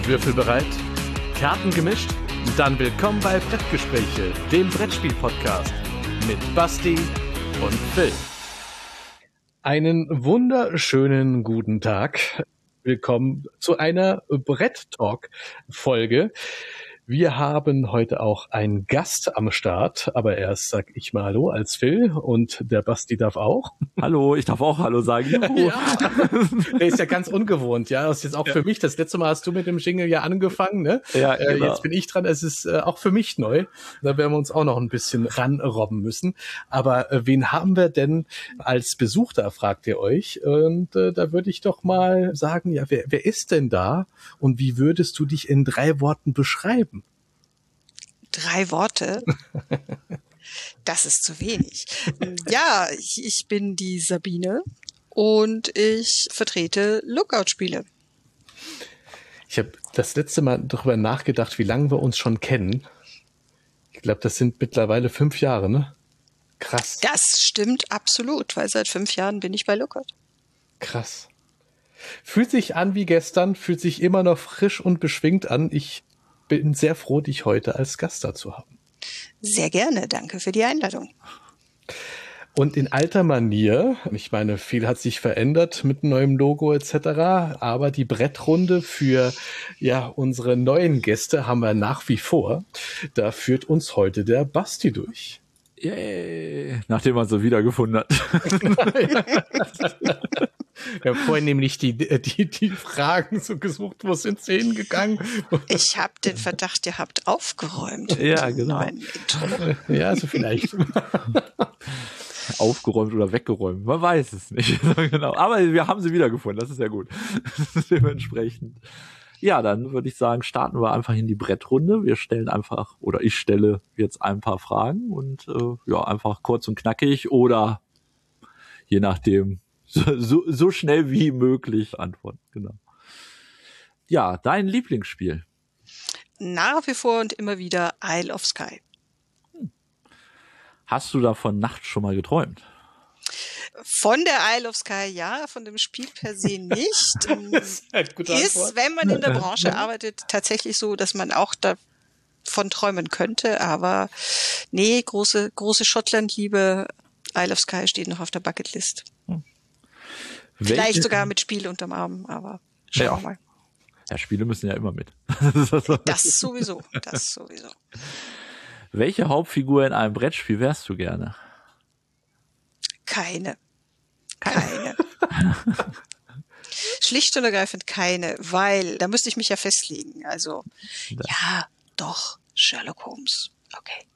Würfel bereit? Karten gemischt? Dann willkommen bei Brettgespräche, dem Brettspiel-Podcast mit Basti und Phil. Einen wunderschönen guten Tag. Willkommen zu einer Brett-Talk-Folge. Wir haben heute auch einen Gast am Start, aber erst sag ich mal Hallo als Phil und der Basti darf auch. Hallo, ich darf auch Hallo sagen. Ja, der ist ja ganz ungewohnt, ja. Das ist jetzt auch für mich. Das letzte Mal hast du mit dem Jingle ja angefangen, ne? Ja, genau. Jetzt bin ich dran. Es ist auch für mich neu. Da werden wir uns auch noch ein bisschen ranrobben müssen. Aber wen haben wir denn als Besuch da, fragt ihr euch. Und da würde ich doch mal sagen, ja, wer ist denn da? Und wie würdest du dich in 3 Worten beschreiben? 3 Worte? Das ist zu wenig. Ja, ich bin die Sabine und ich vertrete Lookout-Spiele. Ich habe das letzte Mal darüber nachgedacht, wie lange wir uns schon kennen. Ich glaube, das sind mittlerweile 5 Jahre, ne? Krass. Das stimmt absolut, weil seit 5 Jahren bin ich bei Lookout. Krass. Fühlt sich an wie gestern, fühlt sich immer noch frisch und beschwingt an. Ich bin sehr froh, dich heute als Gast da zu haben. Sehr gerne, danke für die Einladung. Und in alter Manier, ich meine, viel hat sich verändert mit neuem Logo etc., aber die Brettrunde für unsere neuen Gäste haben wir nach wie vor. Da führt uns heute der Basti durch. Yay, nachdem man so wiedergefunden hat. Wir haben vorhin nämlich die Fragen so gesucht, wo sind sie hingegangen? Ich habe den Verdacht, ihr habt aufgeräumt. Ja, genau. Ja, so vielleicht. Aufgeräumt oder weggeräumt, man weiß es nicht. Genau. Aber wir haben sie wiedergefunden, das ist ja gut. Dementsprechend. Ja, dann würde ich sagen, starten wir einfach in die Brettrunde. Wir stellen einfach, oder ich stelle jetzt ein paar Fragen und einfach kurz und knackig oder je nachdem so schnell wie möglich antworten. Genau. Ja, dein Lieblingsspiel? Nach wie vor und immer wieder Isle of Skye. Hast du davon nachts schon mal geträumt? Von der Isle of Skye ja, von dem Spiel per se nicht. Ist, wenn man in der Branche arbeitet, tatsächlich so, dass man auch davon träumen könnte. Aber nee, große Schottland-Liebe. Isle of Skye steht noch auf der Bucketlist. Vielleicht sogar mit Spiel unterm Arm, aber schauen wir mal. Ja, Spiele müssen ja immer mit. Das sowieso. Welche Hauptfigur in einem Brettspiel wärst du gerne? Keine. Schlicht und ergreifend keine, weil da müsste ich mich ja festlegen. Also, ja, doch, Sherlock Holmes. Okay.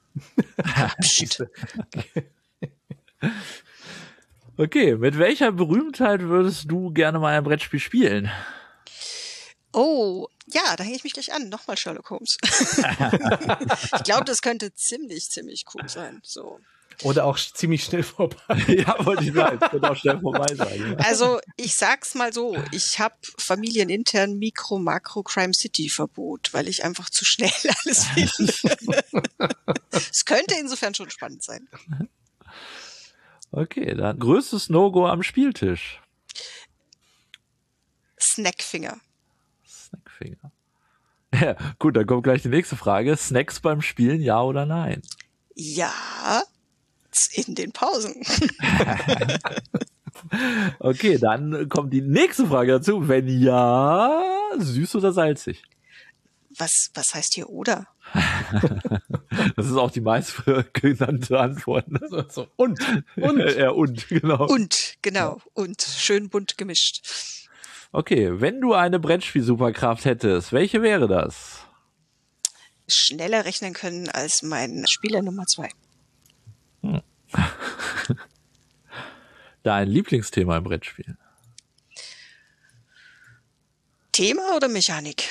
Okay, mit welcher Berühmtheit würdest du gerne mal ein Brettspiel spielen? Oh, ja, da hänge ich mich gleich an. Nochmal Sherlock Holmes. Ich glaube, das könnte ziemlich cool sein. So. Oder auch ziemlich schnell vorbei. Ja, wollte ich sagen. Könnte auch schnell vorbei sein. Ja. Also, ich sag's mal so. Ich habe familienintern Makro-Crime City-Verbot, weil ich einfach zu schnell alles finde. Es könnte insofern schon spannend sein. Okay, dann größtes No-Go am Spieltisch. Snackfinger. Ja, gut, dann kommt gleich die nächste Frage. Snacks beim Spielen, ja oder nein? Ja, in den Pausen. Okay, dann kommt die nächste Frage dazu. Wenn ja, süß oder salzig? Was heißt hier oder? Das ist auch die meist genannte Antwort. Ne? So. Und. Ja, genau. Und, genau. Und schön bunt gemischt. Okay, wenn du eine Brettspiel-Superkraft hättest, welche wäre das? Schneller rechnen können als mein Spieler Nummer 2. Dein Lieblingsthema im Brettspiel? Thema oder Mechanik?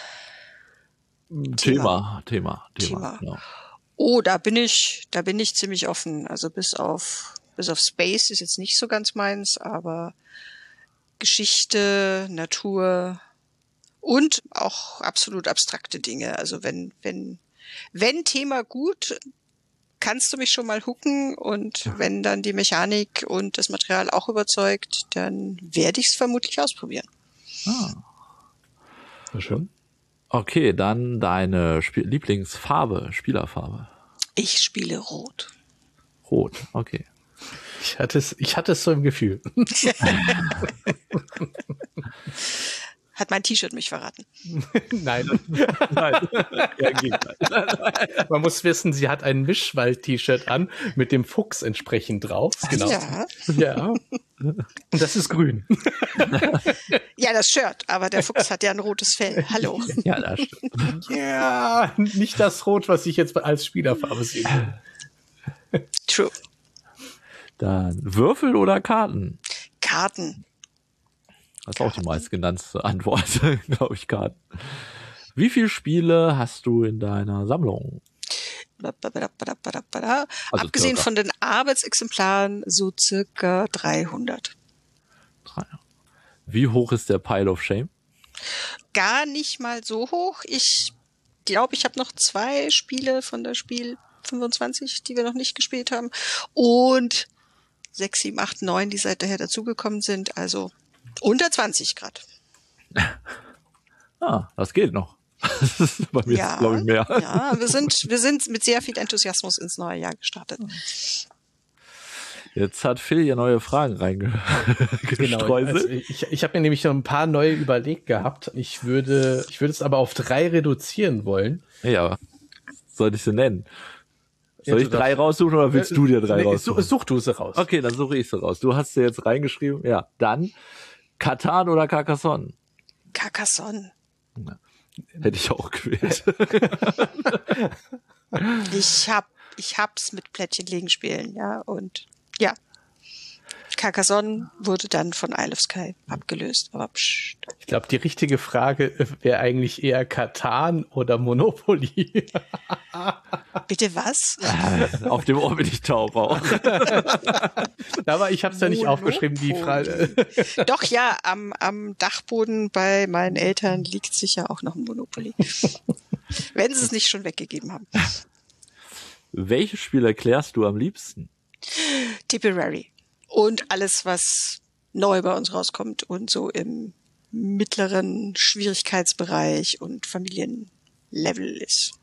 Thema. Genau. Oh, da bin ich ziemlich offen. Also bis auf Space ist jetzt nicht so ganz meins, aber Geschichte, Natur und auch absolut abstrakte Dinge. Also wenn Thema gut, kannst du mich schon mal hooken, und wenn dann die Mechanik und das Material auch überzeugt, dann werde ich es vermutlich ausprobieren. Sehr schön. Okay, dann deine Lieblingsfarbe, Spielerfarbe. Ich spiele Rot. Rot, okay. Ich hatte es so im Gefühl. Hat mein T-Shirt mich verraten? Nein. Nein. Man muss wissen, sie hat ein Mischwald-T-Shirt an mit dem Fuchs entsprechend drauf. Genau. Ja. Und das ist grün. Ja, das Shirt, aber der Fuchs hat ja ein rotes Fell. Hallo. Ja, das stimmt. Ja, nicht das Rot, was ich jetzt als Spielerfarbe sehe. True. Dann Würfel oder Karten? Karten. Das ist auch die meistgenannte Antwort, glaube ich, Karten. Wie viele Spiele hast du in deiner Sammlung? Abgesehen von den Arbeitsexemplaren so circa 300. Wie hoch ist der Pile of Shame? Gar nicht mal so hoch. Ich glaube, ich habe noch 2 Spiele von der Spiel 25, die wir noch nicht gespielt haben. Und 6, 7, 8, 9, die seit daher dazugekommen sind. Also unter 20 Grad. Das geht noch. Bei mir ist es, glaube ich, mehr. Ja, wir sind mit sehr viel Enthusiasmus ins neue Jahr gestartet. Jetzt hat Phil ja neue Fragen reingestreuselt. Genau, also ich habe mir nämlich noch ein paar neue überlegt gehabt. Ich würde es aber auf 3 reduzieren wollen. Ja, soll ich sie nennen? Soll ich 3 raussuchen oder willst du dir 3 raussuchen? Such du sie raus. Okay, dann suche ich sie raus. Du hast sie jetzt reingeschrieben. Ja, dann Catan oder Carcassonne? Carcassonne. Hätte ich auch gewählt. Ich hab's mit Plättchenlegen spielen, ja, und ja. Carcassonne wurde dann von Isle of Skye abgelöst, aber pssst. Ich glaube, die richtige Frage wäre eigentlich eher Catan oder Monopoly. Bitte was? Auf dem Ohr bin ich taub auch. Aber ich habe es ja nicht aufgeschrieben, die Frage. Doch, ja, am Dachboden bei meinen Eltern liegt sicher auch noch ein Monopoly. Wenn sie es nicht schon weggegeben haben. Welches Spiel erklärst du am liebsten? Tipperary. Und alles, was neu bei uns rauskommt und so im mittleren Schwierigkeitsbereich und Familienlevel ist.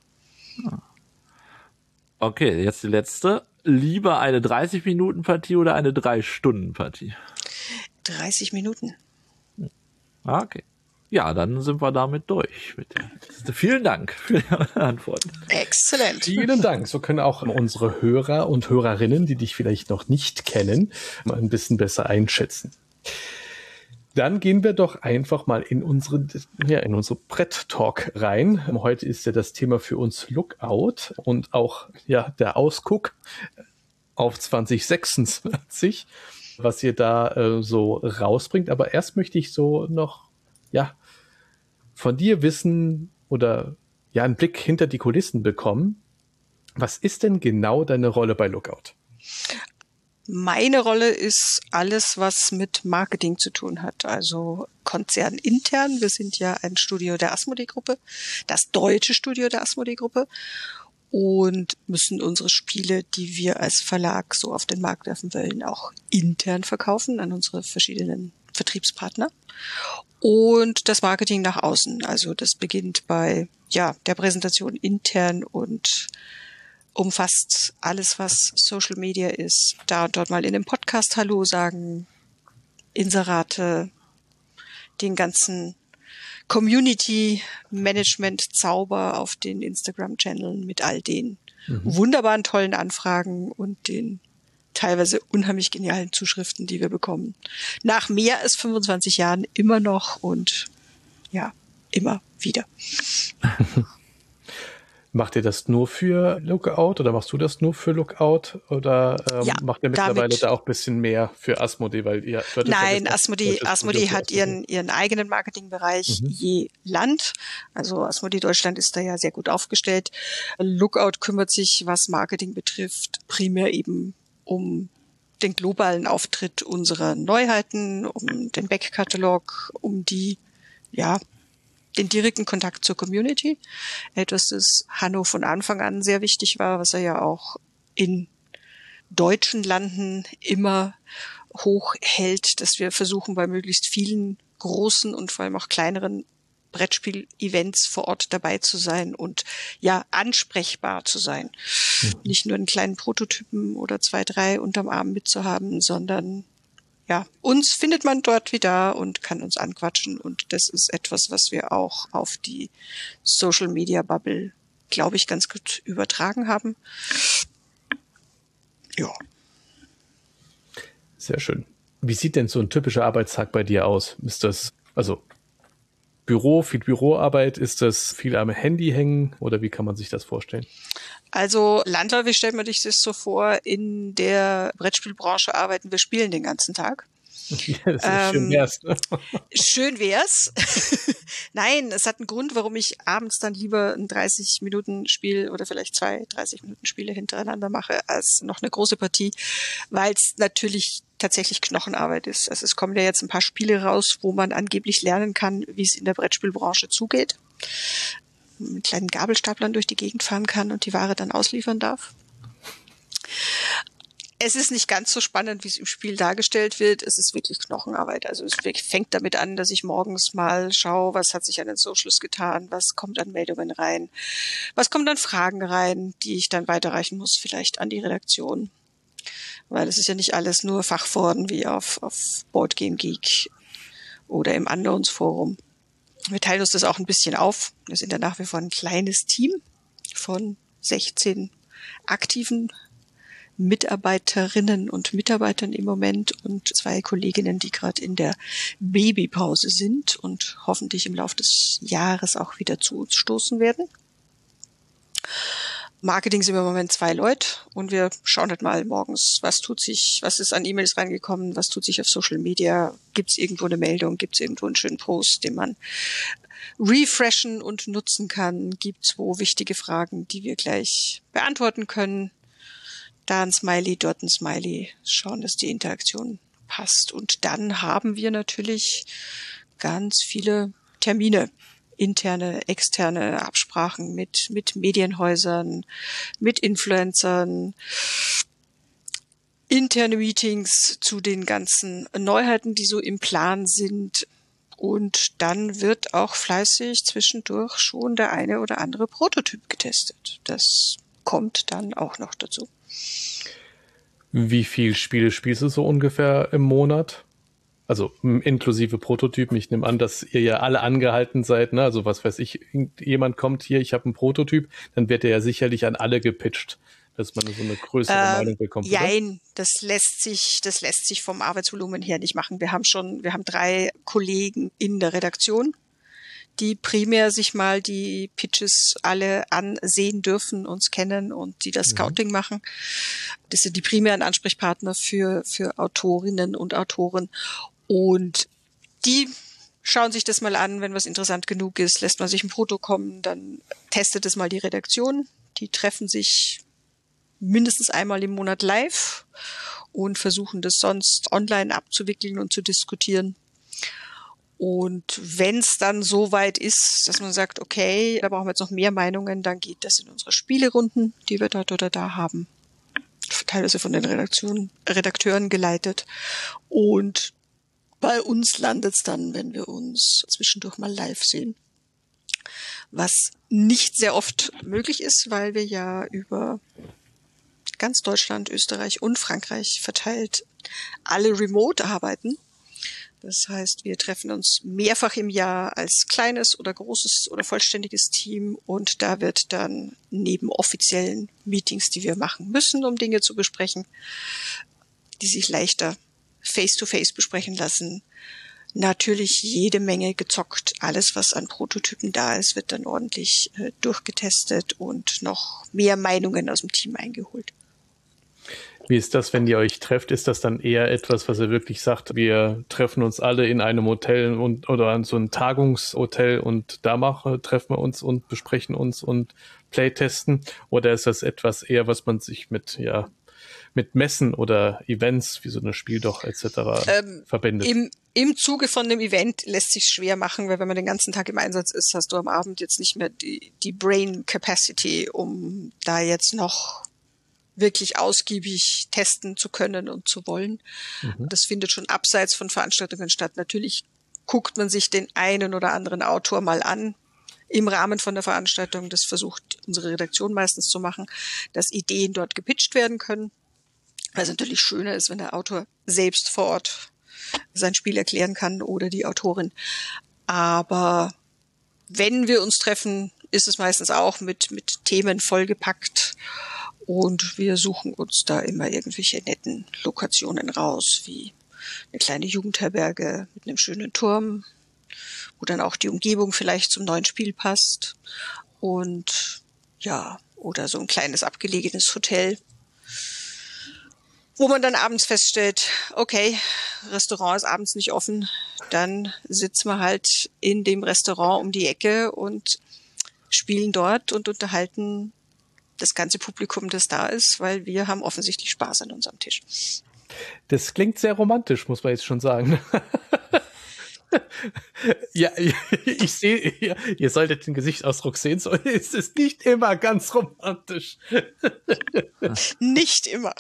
Okay, jetzt die letzte. Lieber eine 30-Minuten-Partie oder eine 3-Stunden-Partie? 30 Minuten. Okay. Ja, dann sind wir damit durch. Vielen Dank für die Antwort. Exzellent. Vielen Dank. So können auch unsere Hörer und Hörerinnen, die dich vielleicht noch nicht kennen, mal ein bisschen besser einschätzen. Dann gehen wir doch einfach mal in unsere Brett-Talk rein. Heute ist ja das Thema für uns Lookout und auch der Ausguck auf 2026, was ihr da so rausbringt. Aber erst möchte ich so noch von dir wissen oder einen Blick hinter die Kulissen bekommen. Was ist denn genau deine Rolle bei Lookout? Meine Rolle ist alles, was mit Marketing zu tun hat, also konzernintern. Wir sind ja ein Studio der Asmodee-Gruppe, das deutsche Studio der Asmodee-Gruppe, und müssen unsere Spiele, die wir als Verlag so auf den Markt werfen wollen, auch intern verkaufen an unsere verschiedenen Vertriebspartner. Und das Marketing nach außen, also das beginnt bei der Präsentation intern und umfasst alles, was Social Media ist. Da und dort mal in dem Podcast Hallo sagen, Inserate, den ganzen Community-Management-Zauber auf den Instagram-Channeln mit all den wunderbaren, tollen Anfragen und den teilweise unheimlich genialen Zuschriften, die wir bekommen. Nach mehr als 25 Jahren immer noch und immer wieder. Macht ihr das nur für Lookout oder machst du das nur für Lookout oder macht ihr mittlerweile da auch ein bisschen mehr für Asmodee? Weil Nein, Asmodee hat ihren eigenen Marketingbereich je Land. Also Asmodee Deutschland ist da ja sehr gut aufgestellt. Lookout kümmert sich, was Marketing betrifft, primär eben um den globalen Auftritt unserer Neuheiten, um den Backkatalog, um den direkten Kontakt zur Community. Etwas, das Hanno von Anfang an sehr wichtig war, was er ja auch in deutschen Landen immer hoch hält, dass wir versuchen, bei möglichst vielen großen und vor allem auch kleineren Brettspiel-Events vor Ort dabei zu sein und ja, ansprechbar zu sein. Nicht nur einen kleinen Prototypen oder 2, 3 unterm Arm mitzuhaben, sondern ja, uns findet man dort wieder und kann uns anquatschen. Und das ist etwas, was wir auch auf die Social-Media-Bubble, glaube ich, ganz gut übertragen haben. Ja. Sehr schön. Wie sieht denn so ein typischer Arbeitstag bei dir aus? Ist das, also Büro, viel Büroarbeit, ist das viel am Handy hängen oder wie kann man sich das vorstellen? Also landläufig stellt man sich das so vor, in der Brettspielbranche arbeiten wir spielen den ganzen Tag. Ja, das ist schön wär's. Ne? Schön wär's. Nein, es hat einen Grund, warum ich abends dann lieber ein 30-Minuten-Spiel oder vielleicht 2 30-Minuten-Spiele hintereinander mache, als noch eine große Partie, weil es natürlich tatsächlich Knochenarbeit ist. Also es kommen ja jetzt ein paar Spiele raus, wo man angeblich lernen kann, wie es in der Brettspielbranche zugeht. Mit kleinen Gabelstaplern durch die Gegend fahren kann und die Ware dann ausliefern darf. Es ist nicht ganz so spannend, wie es im Spiel dargestellt wird. Es ist wirklich Knochenarbeit. Also es fängt damit an, dass ich morgens mal schaue, was hat sich an den Socials getan, was kommt an Meldungen rein, was kommt an Fragen rein, die ich dann weiterreichen muss, vielleicht an die Redaktion. Weil es ist ja nicht alles nur Fachforen wie auf Board Game Geek oder im Unknowns Forum. Wir teilen uns das auch ein bisschen auf. Wir sind ja nach wie vor ein kleines Team von 16 aktiven Mitarbeiterinnen und Mitarbeitern im Moment und 2 Kolleginnen, die gerade in der Babypause sind und hoffentlich im Laufe des Jahres auch wieder zu uns stoßen werden. Marketing sind wir im Moment 2 Leute und wir schauen halt mal morgens, was tut sich, was ist an E-Mails reingekommen, was tut sich auf Social Media, gibt es irgendwo eine Meldung, gibt es irgendwo einen schönen Post, den man refreshen und nutzen kann, gibt es wo wichtige Fragen, die wir gleich beantworten können. Da ein Smiley, dort ein Smiley, schauen, dass die Interaktion passt. Und dann haben wir natürlich ganz viele Termine, interne, externe Absprachen mit Medienhäusern, mit Influencern, interne Meetings zu den ganzen Neuheiten, die so im Plan sind. Und dann wird auch fleißig zwischendurch schon der eine oder andere Prototyp getestet. Das kommt dann auch noch dazu. Wie viel Spiele spielst du so ungefähr im Monat? Also inklusive Prototypen. Ich nehme an, dass ihr ja alle angehalten seid. Ne? Also was weiß ich, jemand kommt hier, ich habe einen Prototyp, dann wird der ja sicherlich an alle gepitcht, dass man so eine größere Meinung bekommt. Jein, das lässt sich vom Arbeitsvolumen her nicht machen. Wir haben 3 Kollegen in der Redaktion, die primär sich mal die Pitches alle ansehen dürfen, uns kennen und die das Scouting machen. Das sind die primären Ansprechpartner für Autorinnen und Autoren. Und die schauen sich das mal an, wenn was interessant genug ist, lässt man sich ein Proto kommen, dann testet es mal die Redaktion. Die treffen sich mindestens einmal im Monat live und versuchen das sonst online abzuwickeln und zu diskutieren. Und wenn es dann so weit ist, dass man sagt, okay, da brauchen wir jetzt noch mehr Meinungen, dann geht das in unsere Spielerunden, die wir dort oder da haben. Teilweise von den Redakteuren geleitet. Und bei uns landet es dann, wenn wir uns zwischendurch mal live sehen. Was nicht sehr oft möglich ist, weil wir ja über ganz Deutschland, Österreich und Frankreich verteilt alle remote arbeiten. Das heißt, wir treffen uns mehrfach im Jahr als kleines oder großes oder vollständiges Team und da wird dann neben offiziellen Meetings, die wir machen müssen, um Dinge zu besprechen, die sich leichter face-to-face besprechen lassen, natürlich jede Menge gezockt. Alles, was an Prototypen da ist, wird dann ordentlich durchgetestet und noch mehr Meinungen aus dem Team eingeholt. Wie ist das, wenn ihr euch trefft? Ist das dann eher etwas, was ihr wirklich sagt, wir treffen uns alle in einem Hotel oder an so einem Tagungshotel und da treffen wir uns und besprechen uns und Playtesten? Oder ist das etwas eher, was man sich mit Messen oder Events wie so eine Spieldoch etc. verbindet? Im Zuge von einem Event lässt sich schwer machen, weil wenn man den ganzen Tag im Einsatz ist, hast du am Abend jetzt nicht mehr die Brain Capacity, um da jetzt noch wirklich ausgiebig testen zu können und zu wollen. Das findet schon abseits von Veranstaltungen statt. Natürlich guckt man sich den einen oder anderen Autor mal an im Rahmen von der Veranstaltung. Das versucht unsere Redaktion meistens zu machen, dass Ideen dort gepitcht werden können. Weil es natürlich schöner ist, wenn der Autor selbst vor Ort sein Spiel erklären kann oder die Autorin. Aber wenn wir uns treffen, ist es meistens auch mit Themen vollgepackt. Und wir suchen uns da immer irgendwelche netten Lokationen raus, wie eine kleine Jugendherberge mit einem schönen Turm, wo dann auch die Umgebung vielleicht zum neuen Spiel passt. Und ja, oder so ein kleines abgelegenes Hotel, wo man dann abends feststellt, okay, Restaurant ist abends nicht offen, dann sitzen wir halt in dem Restaurant um die Ecke und spielen dort und unterhalten das ganze Publikum, das da ist, weil wir haben offensichtlich Spaß an unserem Tisch. Das klingt sehr romantisch, muss man jetzt schon sagen. Ja, ich sehe, ihr solltet den Gesichtsausdruck sehen, so ist es nicht immer ganz romantisch. Nicht immer.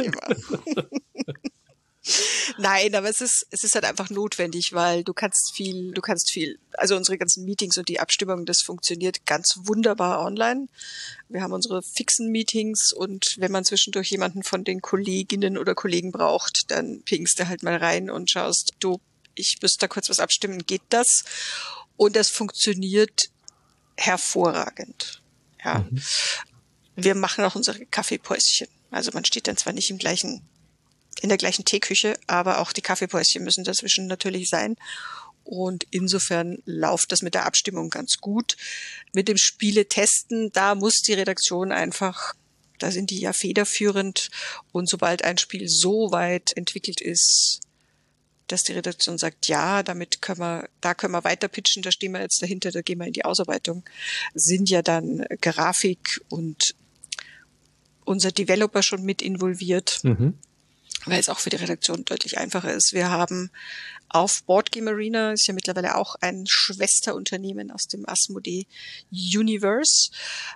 Nein, aber es ist halt einfach notwendig, weil du kannst viel, also unsere ganzen Meetings und die Abstimmung, das funktioniert ganz wunderbar online. Wir haben unsere fixen Meetings und wenn man zwischendurch jemanden von den Kolleginnen oder Kollegen braucht, dann pingst du halt mal rein und schaust, ich müsste da kurz was abstimmen, geht das? Und das funktioniert hervorragend. Ja. Mhm. Wir machen auch unsere Kaffeepäuschen. Also man steht dann zwar nicht in der gleichen Teeküche, aber auch die Kaffeepäuschen müssen dazwischen natürlich sein. Und insofern läuft das mit der Abstimmung ganz gut. Mit dem Spiele-Testen, da muss die Redaktion einfach, da sind die ja federführend. Und sobald ein Spiel so weit entwickelt ist, dass die Redaktion sagt, ja, da können wir weiter pitchen, da stehen wir jetzt dahinter, da gehen wir in die Ausarbeitung, sind ja dann Grafik und unser Developer schon mit involviert. Mhm. Weil es auch für die Redaktion deutlich einfacher ist. Wir haben auf Boardgame Arena, ist ja mittlerweile auch ein Schwesterunternehmen aus dem Asmodee Universe.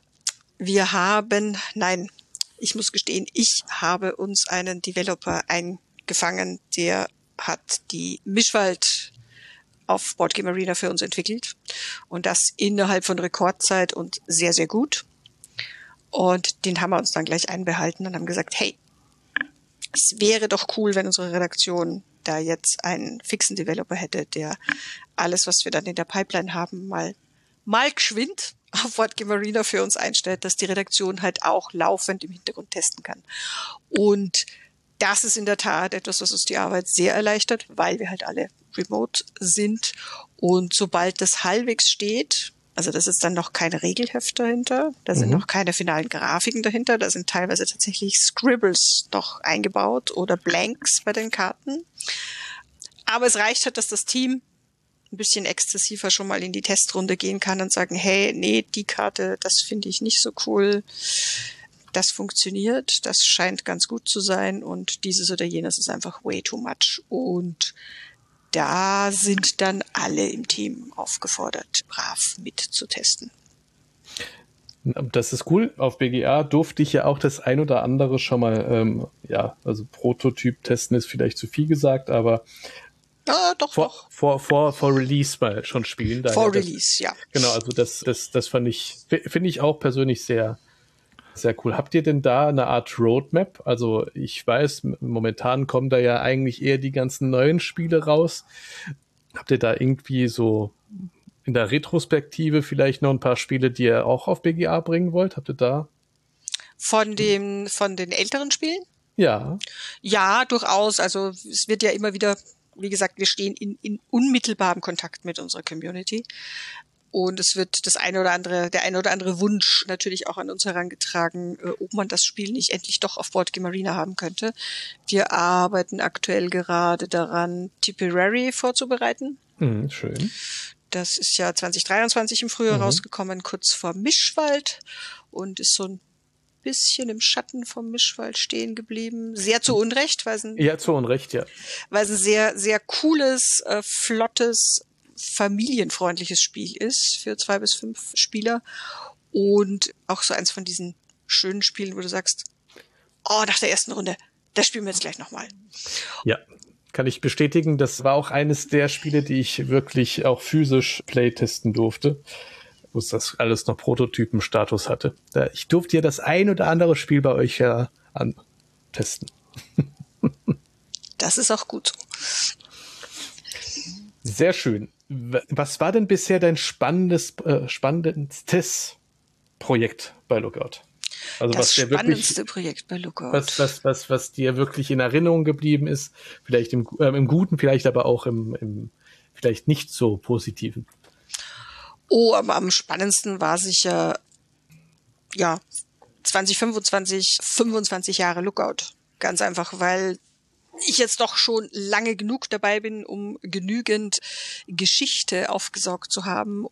Ich muss gestehen, ich habe uns einen Developer eingefangen, der hat die Mischwald auf Boardgame Arena für uns entwickelt. Und das innerhalb von Rekordzeit und sehr, sehr gut. Und den haben wir uns dann gleich einbehalten und haben gesagt, hey, es wäre doch cool, wenn unsere Redaktion da jetzt einen fixen Developer hätte, der alles, was wir dann in der Pipeline haben, mal geschwind auf Boardgame Arena für uns einstellt, dass die Redaktion halt auch laufend im Hintergrund testen kann. Und das ist in der Tat etwas, was uns die Arbeit sehr erleichtert, weil wir halt alle remote sind. Und sobald das halbwegs steht, also das ist dann noch kein Regelheft dahinter, da sind noch keine finalen Grafiken dahinter, da sind teilweise tatsächlich Scribbles noch eingebaut oder Blanks bei den Karten. Aber es reicht halt, dass das Team ein bisschen exzessiver schon mal in die Testrunde gehen kann und sagen, hey, nee, die Karte, das finde ich nicht so cool, das funktioniert, das scheint ganz gut zu sein und dieses oder jenes ist einfach way too much. Und da sind dann alle im Team aufgefordert, brav mitzutesten. Das ist cool. Auf BGA durfte ich ja auch das ein oder andere schon mal, also Prototyp testen ist vielleicht zu viel gesagt, aber vor Release mal schon spielen. Vor Release, ja. Genau, also das finde ich auch persönlich sehr, sehr cool. Habt ihr denn da eine Art Roadmap? Also ich weiß, momentan kommen da ja eigentlich eher die ganzen neuen Spiele raus. Habt ihr da irgendwie so in der Retrospektive vielleicht noch ein paar Spiele, die ihr auch auf BGA bringen wollt? Habt ihr da? Von den älteren Spielen? Ja. Ja, durchaus. Also es wird ja immer wieder, wie gesagt, wir stehen in unmittelbarem Kontakt mit unserer Community. Und es wird der eine oder andere Wunsch natürlich auch an uns herangetragen, ob man das Spiel nicht endlich doch auf Boardgame Arena haben könnte. Wir arbeiten aktuell gerade daran, Tipperary vorzubereiten. Schön. Das ist ja 2023 im Frühjahr rausgekommen, kurz vor Mischwald und ist so ein bisschen im Schatten vom Mischwald stehen geblieben. Sehr zu Unrecht, weil es ein sehr, sehr cooles, flottes, familienfreundliches Spiel ist für 2 bis 5 Spieler und auch so eins von diesen schönen Spielen, wo du sagst, nach der ersten Runde, das spielen wir jetzt gleich nochmal. Ja. Kann ich bestätigen. Das war auch eines der Spiele, die ich wirklich auch physisch playtesten durfte, wo es das alles noch Prototypen-Status hatte. Ich durfte ja das ein oder andere Spiel bei euch ja antesten. Das ist auch gut so. Sehr schön. Was war denn bisher dein spannendstes Projekt bei Lookout? Also das spannendste Projekt bei Lookout. Was dir wirklich in Erinnerung geblieben ist, vielleicht im Guten, vielleicht aber auch im vielleicht nicht so Positiven. Oh, aber am spannendsten war sicher, 2025, 25 Jahre Lookout. Ganz einfach, weil ich jetzt doch schon lange genug dabei bin, um genügend Geschichte aufgesaugt zu haben,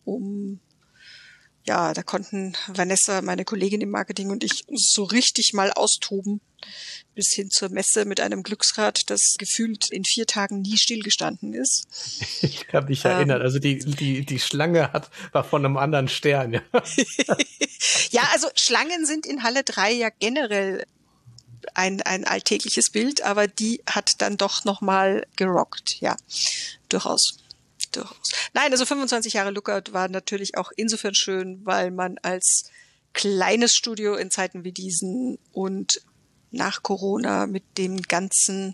da konnten Vanessa, meine Kollegin im Marketing, und ich uns so richtig mal austoben, bis hin zur Messe mit einem Glücksrad, das gefühlt in 4 Tagen nie stillgestanden ist. Ich kann mich erinnern, also die Schlange war von einem anderen Stern. Ja. Ja, also Schlangen sind in Halle 3 ja generell ein alltägliches Bild, aber die hat dann doch nochmal gerockt, ja, durchaus. Nein, also 25 Jahre Lookout war natürlich auch insofern schön, weil man als kleines Studio in Zeiten wie diesen und nach Corona mit dem ganzen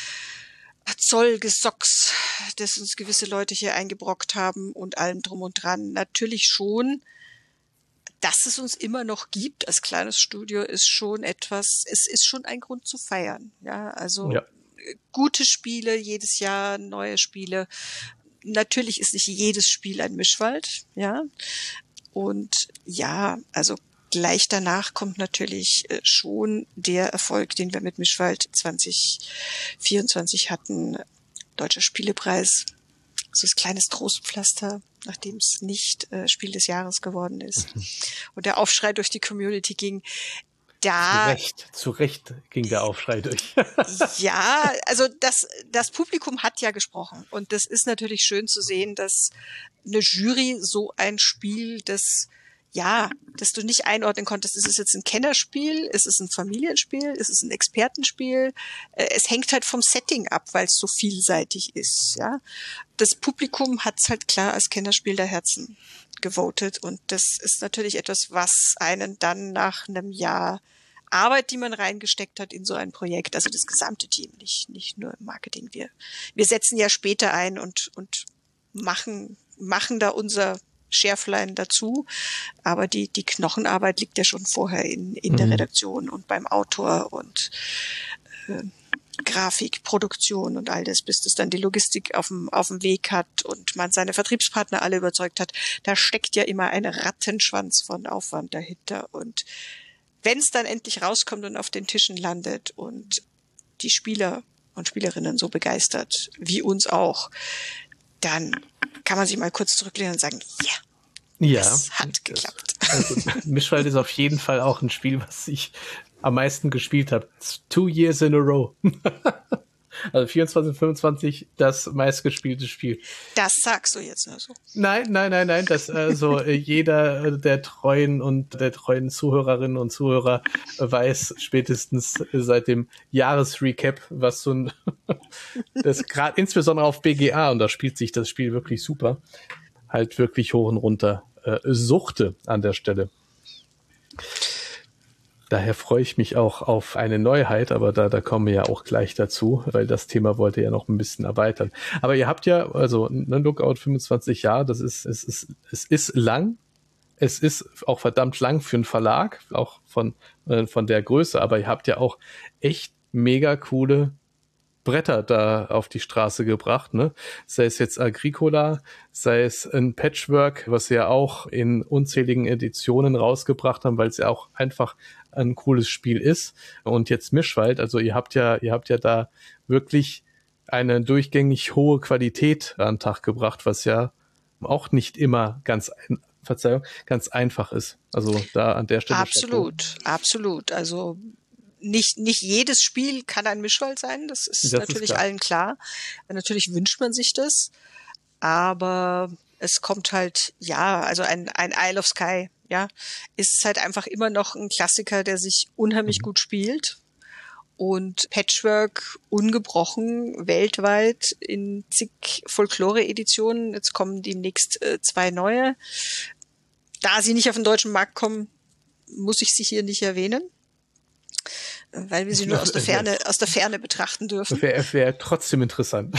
Zollgesocks, das uns gewisse Leute hier eingebrockt haben und allem drum und dran, natürlich schon, dass es uns immer noch gibt als kleines Studio, ist schon etwas, es ist schon ein Grund zu feiern. Ja, also gute Spiele, jedes Jahr neue Spiele. Natürlich ist nicht jedes Spiel ein Mischwald, ja. Und ja, also gleich danach kommt natürlich schon der Erfolg, den wir mit Mischwald 2024 hatten. Deutscher Spielepreis. So ein kleines Trostpflaster, nachdem es nicht Spiel des Jahres geworden ist. Und der Aufschrei durch die Community ging. Zu Recht ging der Aufschrei durch. Ja, also das Publikum hat ja gesprochen. Und das ist natürlich schön zu sehen, dass eine Jury so ein Spiel, das du nicht einordnen konntest, ist es jetzt ein Kennerspiel, ist es ein Familienspiel, ist es ein Expertenspiel? Es hängt halt vom Setting ab, weil es so vielseitig ist, ja. Das Publikum hat es halt klar als Kennerspiel der Herzen gewotet. Und das ist natürlich etwas, was einen dann nach einem Jahr Arbeit, die man reingesteckt hat in so ein Projekt, also das gesamte Team, nicht nur im Marketing. Wir setzen ja später ein und machen da unser Schärflein dazu, aber die Knochenarbeit liegt ja schon vorher in der Redaktion und beim Autor und Grafik, Produktion und all das, bis das dann die Logistik auf dem Weg hat und man seine Vertriebspartner alle überzeugt hat. Da steckt ja immer ein Rattenschwanz von Aufwand dahinter, und wenn es dann endlich rauskommt und auf den Tischen landet und die Spieler und Spielerinnen so begeistert, wie uns auch, dann kann man sich mal kurz zurücklehnen und sagen, das hat geklappt. Also, Mischwald ist auf jeden Fall auch ein Spiel, was ich am meisten gespielt habe. 2 years in a row. Also 24, 25, das meistgespielte Spiel. Das sagst du jetzt nur so. Nein. Das jeder der treuen Zuhörerinnen und Zuhörer weiß spätestens seit dem Jahresrecap, was so das gerade insbesondere auf BGA, und da spielt sich das Spiel wirklich super, halt wirklich hoch und runter suchte an der Stelle. Daher freue ich mich auch auf eine Neuheit, aber da kommen wir ja auch gleich dazu, weil das Thema wollte ja noch ein bisschen erweitern. Aber ihr habt ja, also Lookout 25 Jahre, es ist lang, es ist auch verdammt lang für einen Verlag, auch von der Größe, aber ihr habt ja auch echt mega coole Bretter da auf die Straße gebracht, ne? Sei es jetzt Agricola, sei es ein Patchwork, was sie ja auch in unzähligen Editionen rausgebracht haben, weil es ja auch einfach ein cooles Spiel ist. Und jetzt Mischwald, also ihr habt ja da wirklich eine durchgängig hohe Qualität an den Tag gebracht, was ja auch nicht immer ganz einfach ist. Also da an der Stelle. Absolut. Also nicht jedes Spiel kann ein Mischwald sein, das ist natürlich allen klar. Natürlich wünscht man sich das, aber es kommt halt, also ein Isle of Skye, ist halt einfach immer noch ein Klassiker, der sich unheimlich gut spielt. Und Patchwork ungebrochen weltweit in zig Folklore-Editionen. Jetzt kommen demnächst 2 neue. Da sie nicht auf den deutschen Markt kommen, muss ich sie hier nicht erwähnen, weil wir sie nur aus der Ferne betrachten dürfen. Wäre trotzdem interessant.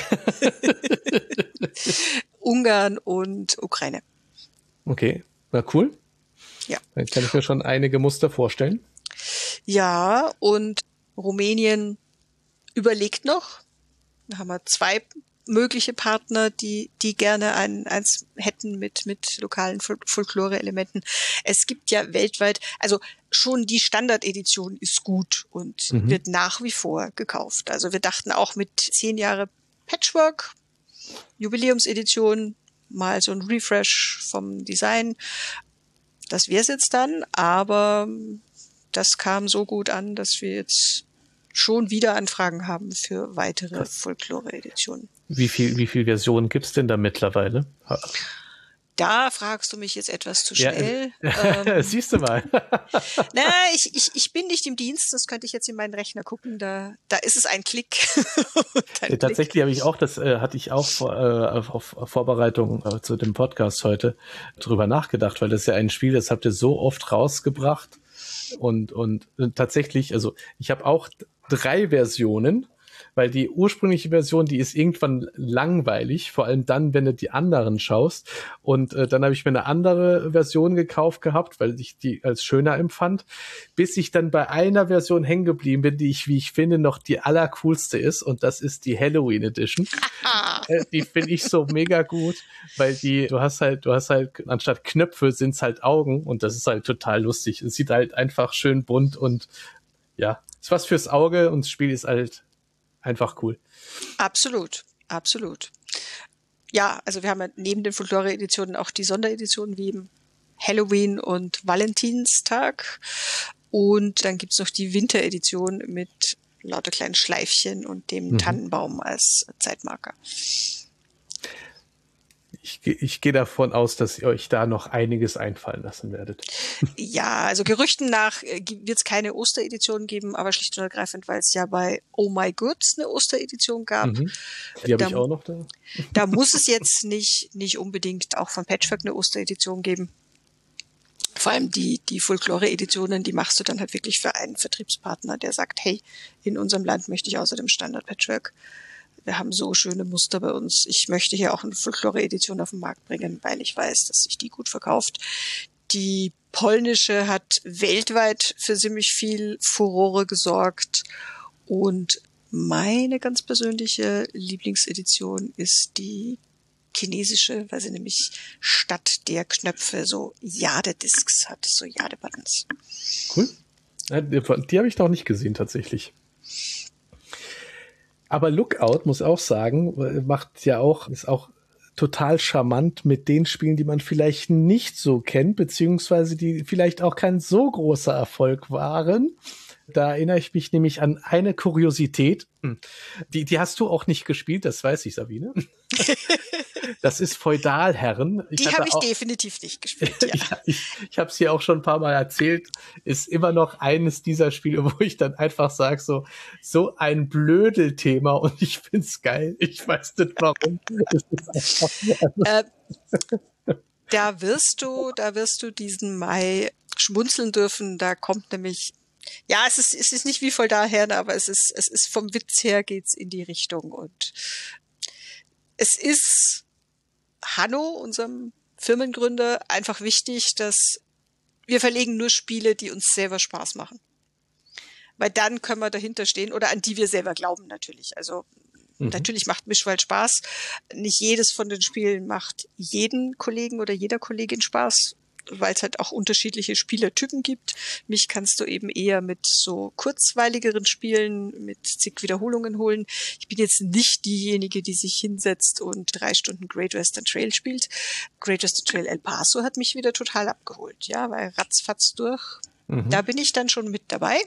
Ungarn und Ukraine. Okay, na cool. Ja. Dann kann ich mir schon einige Muster vorstellen. Ja, und Rumänien überlegt noch. Da haben wir 2 mögliche Partner, die gerne eins hätten mit lokalen Folklore-Elementen. Es gibt ja weltweit, also schon die Standardedition ist gut und wird nach wie vor gekauft. Also wir dachten auch mit 10 Jahre Patchwork, Jubiläumsedition, mal so ein Refresh vom Design. Das wär's jetzt dann, aber das kam so gut an, dass wir jetzt schon wieder Anfragen haben für weitere Folklore-Editionen. Wie viel Versionen gibt's denn da mittlerweile? Da fragst du mich jetzt etwas zu schnell. Ja, siehst du mal. Ich bin nicht im Dienst, das könnte ich jetzt in meinen Rechner gucken, da ist es ein Klick. Tatsächlich habe ich auch, das hatte ich auch auf Vorbereitung zu dem Podcast heute drüber nachgedacht, weil das ist ja ein Spiel, das habt ihr so oft rausgebracht und tatsächlich, also ich habe auch 3 Versionen, weil die ursprüngliche Version, die ist irgendwann langweilig, vor allem dann, wenn du die anderen schaust. Und dann habe ich mir eine andere Version gekauft gehabt, weil ich die als schöner empfand, bis ich dann bei einer Version hängen geblieben bin, die ich, wie ich finde, noch die allercoolste ist. Und das ist die Halloween Edition. Die finde ich so mega gut, weil du hast halt, anstatt Knöpfe sind's halt Augen und das ist halt total lustig. Es sieht halt einfach schön bunt und ja, ist was fürs Auge und das Spiel ist halt einfach cool. Absolut. Ja, also wir haben ja neben den Folklore-Editionen auch die Sondereditionen wie eben Halloween und Valentinstag. Und dann gibt's noch die Winteredition mit lauter kleinen Schleifchen und dem Tannenbaum als Zeitmarker. Ich gehe davon aus, dass ihr euch da noch einiges einfallen lassen werdet. Ja, also Gerüchten nach wird es keine Osteredition geben, aber schlicht und ergreifend, weil es ja bei Oh My Goods eine Osteredition gab. Die habe ich auch noch da. Da muss es jetzt nicht unbedingt auch von Patchwork eine Osteredition geben. Vor allem die Folklore-Editionen, die machst du dann halt wirklich für einen Vertriebspartner, der sagt, hey, in unserem Land möchte ich außer dem Standard-Patchwork. Wir haben so schöne Muster bei uns. Ich möchte hier auch eine Folklore-Edition auf den Markt bringen, weil ich weiß, dass sich die gut verkauft. Die polnische hat weltweit für ziemlich viel Furore gesorgt. Und meine ganz persönliche Lieblingsedition ist die chinesische, weil sie nämlich statt der Knöpfe so Jade-Discs hat, so Jade-Buttons. Cool. Die habe ich noch nicht gesehen, tatsächlich. Aber Lookout, muss auch sagen, ist auch total charmant mit den Spielen, die man vielleicht nicht so kennt, beziehungsweise die vielleicht auch kein so großer Erfolg waren. Da erinnere ich mich nämlich an eine Kuriosität. Die hast du auch nicht gespielt, das weiß ich, Sabine. Das ist Feudalherren. Die habe ich definitiv nicht gespielt, ja. Ich habe es hier auch schon ein paar Mal erzählt. Ist immer noch eines dieser Spiele, wo ich dann einfach sage, so ein Blödelthema und ich find's geil. Ich weiß nicht warum. Da wirst du diesen Mai schmunzeln dürfen. Da kommt nämlich, ja, es ist nicht wie Feudalherren, aber es ist vom Witz her geht's in die Richtung und es ist Hanno, unserem Firmengründer, einfach wichtig, dass wir verlegen nur Spiele, die uns selber Spaß machen. Weil dann können wir dahinter stehen oder an die wir selber glauben natürlich. Also natürlich macht Mischwald Spaß. Nicht jedes von den Spielen macht jeden Kollegen oder jeder Kollegin Spaß, weil es halt auch unterschiedliche Spielertypen gibt. Mich kannst du eben eher mit so kurzweiligeren Spielen, mit zig Wiederholungen holen. Ich bin jetzt nicht diejenige, die sich hinsetzt und 3 Stunden Great Western Trail spielt. Great Western Trail El Paso hat mich wieder total abgeholt, ja, weil ratzfatz durch. Da bin ich dann schon mit dabei.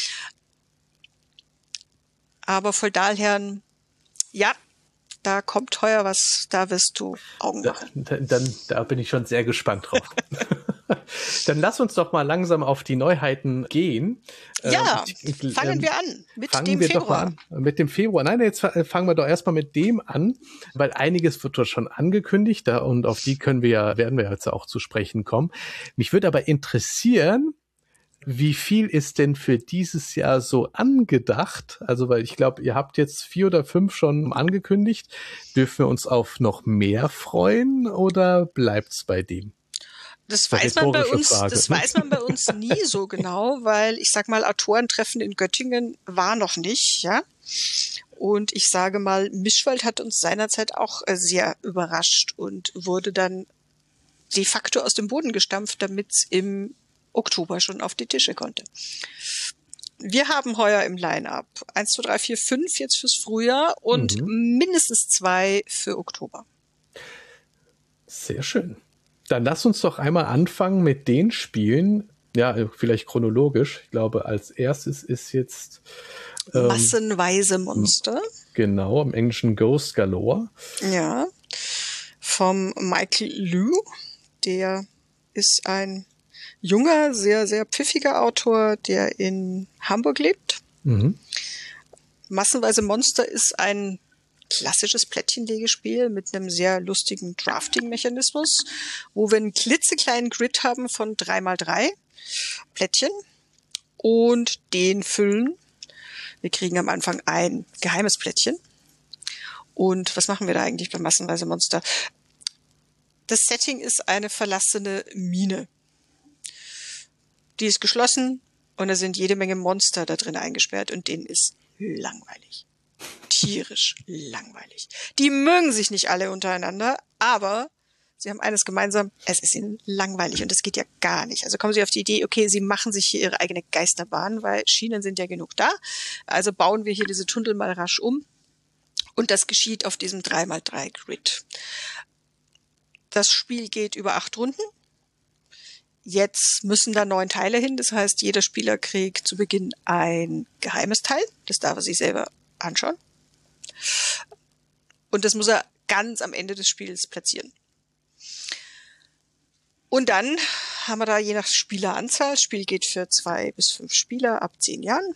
Aber Feudalherren, ja, da kommt heuer was, da wirst du Augen machen. Da bin ich schon sehr gespannt drauf. Dann lass uns doch mal langsam auf die Neuheiten gehen. Ja, fangen wir an mit dem Februar. Doch mal an mit dem Februar. Nein, jetzt fangen wir doch erstmal mit dem an, weil einiges wird dort schon angekündigt und auf die werden wir jetzt auch zu sprechen kommen. Mich würde aber interessieren, wie viel ist denn für dieses Jahr so angedacht? Also, weil ich glaube, ihr habt jetzt 4 oder 5 schon angekündigt. Dürfen wir uns auf noch mehr freuen oder bleibt's bei dem? Das weiß man bei uns nie so genau, weil ich sag mal, Autorentreffen in Göttingen war noch nicht, ja. Und ich sage mal, Mischwald hat uns seinerzeit auch sehr überrascht und wurde dann de facto aus dem Boden gestampft, damit's im Oktober schon auf die Tische konnte. Wir haben heuer im Line-Up 1, 2, 3, 4, 5 jetzt fürs Frühjahr und mindestens 2 für Oktober. Sehr schön. Dann lass uns doch einmal anfangen mit den Spielen, ja, vielleicht chronologisch. Ich glaube, als erstes ist jetzt Massenweise Monster. Genau, im Englischen Ghost Galore. Ja, vom Michael Liu. Der ist ein junger, sehr, sehr pfiffiger Autor, der in Hamburg lebt. Massenweise Monster ist ein klassisches Plättchenlegespiel mit einem sehr lustigen Drafting-Mechanismus, wo wir einen klitzekleinen Grid haben von 3x3 Plättchen und den füllen. Wir kriegen am Anfang ein geheimes Plättchen. Und was machen wir da eigentlich bei Massenweise Monster? Das Setting ist eine verlassene Mine. Die ist geschlossen und da sind jede Menge Monster da drin eingesperrt und denen ist langweilig. Tierisch langweilig. Die mögen sich nicht alle untereinander, aber sie haben eines gemeinsam, es ist ihnen langweilig und das geht ja gar nicht. Also kommen sie auf die Idee, okay, sie machen sich hier ihre eigene Geisterbahn, weil Schienen sind ja genug da. Also bauen wir hier diese Tunnel mal rasch um und das geschieht auf diesem 3x3 Grid. Das Spiel geht über 8 Runden. Jetzt müssen da 9 Teile hin, das heißt, jeder Spieler kriegt zu Beginn ein geheimes Teil, das darf er sich selber anschauen. Und das muss er ganz am Ende des Spiels platzieren. Und dann haben wir da je nach Spieleranzahl, das Spiel geht für 2 bis 5 Spieler ab 10 Jahren.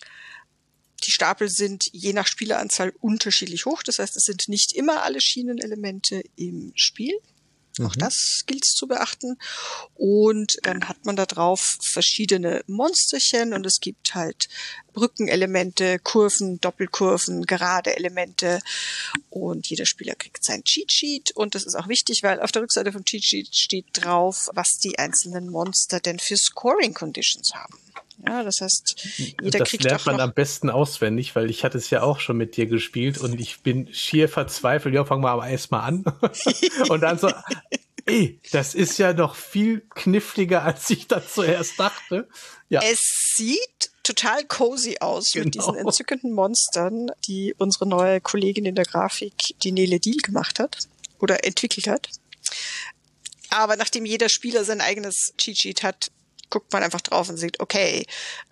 Die Stapel sind je nach Spieleranzahl unterschiedlich hoch, das heißt, es sind nicht immer alle Schienenelemente im Spiel. Auch das gilt es zu beachten. Und dann hat man da drauf verschiedene Monsterchen und es gibt halt Brückenelemente, Kurven, Doppelkurven, gerade Elemente und jeder Spieler kriegt sein Cheatsheet und das ist auch wichtig, weil auf der Rückseite vom Cheatsheet steht drauf, was die einzelnen Monster denn für Scoring Conditions haben. Ja, das heißt, jeder kriegt auch noch... Das lernt man am besten auswendig, weil ich hatte es ja auch schon mit dir gespielt und ich bin schier verzweifelt. Ja, fangen wir aber erstmal an. Und dann so, das ist ja noch viel kniffliger, als ich das zuerst dachte. Ja. Es sieht total cozy aus mit diesen entzückenden Monstern, die unsere neue Kollegin in der Grafik, die Nele Diel, gemacht hat oder entwickelt hat. Aber nachdem jeder Spieler sein eigenes Cheatsheet hat, guckt man einfach drauf und sieht, okay,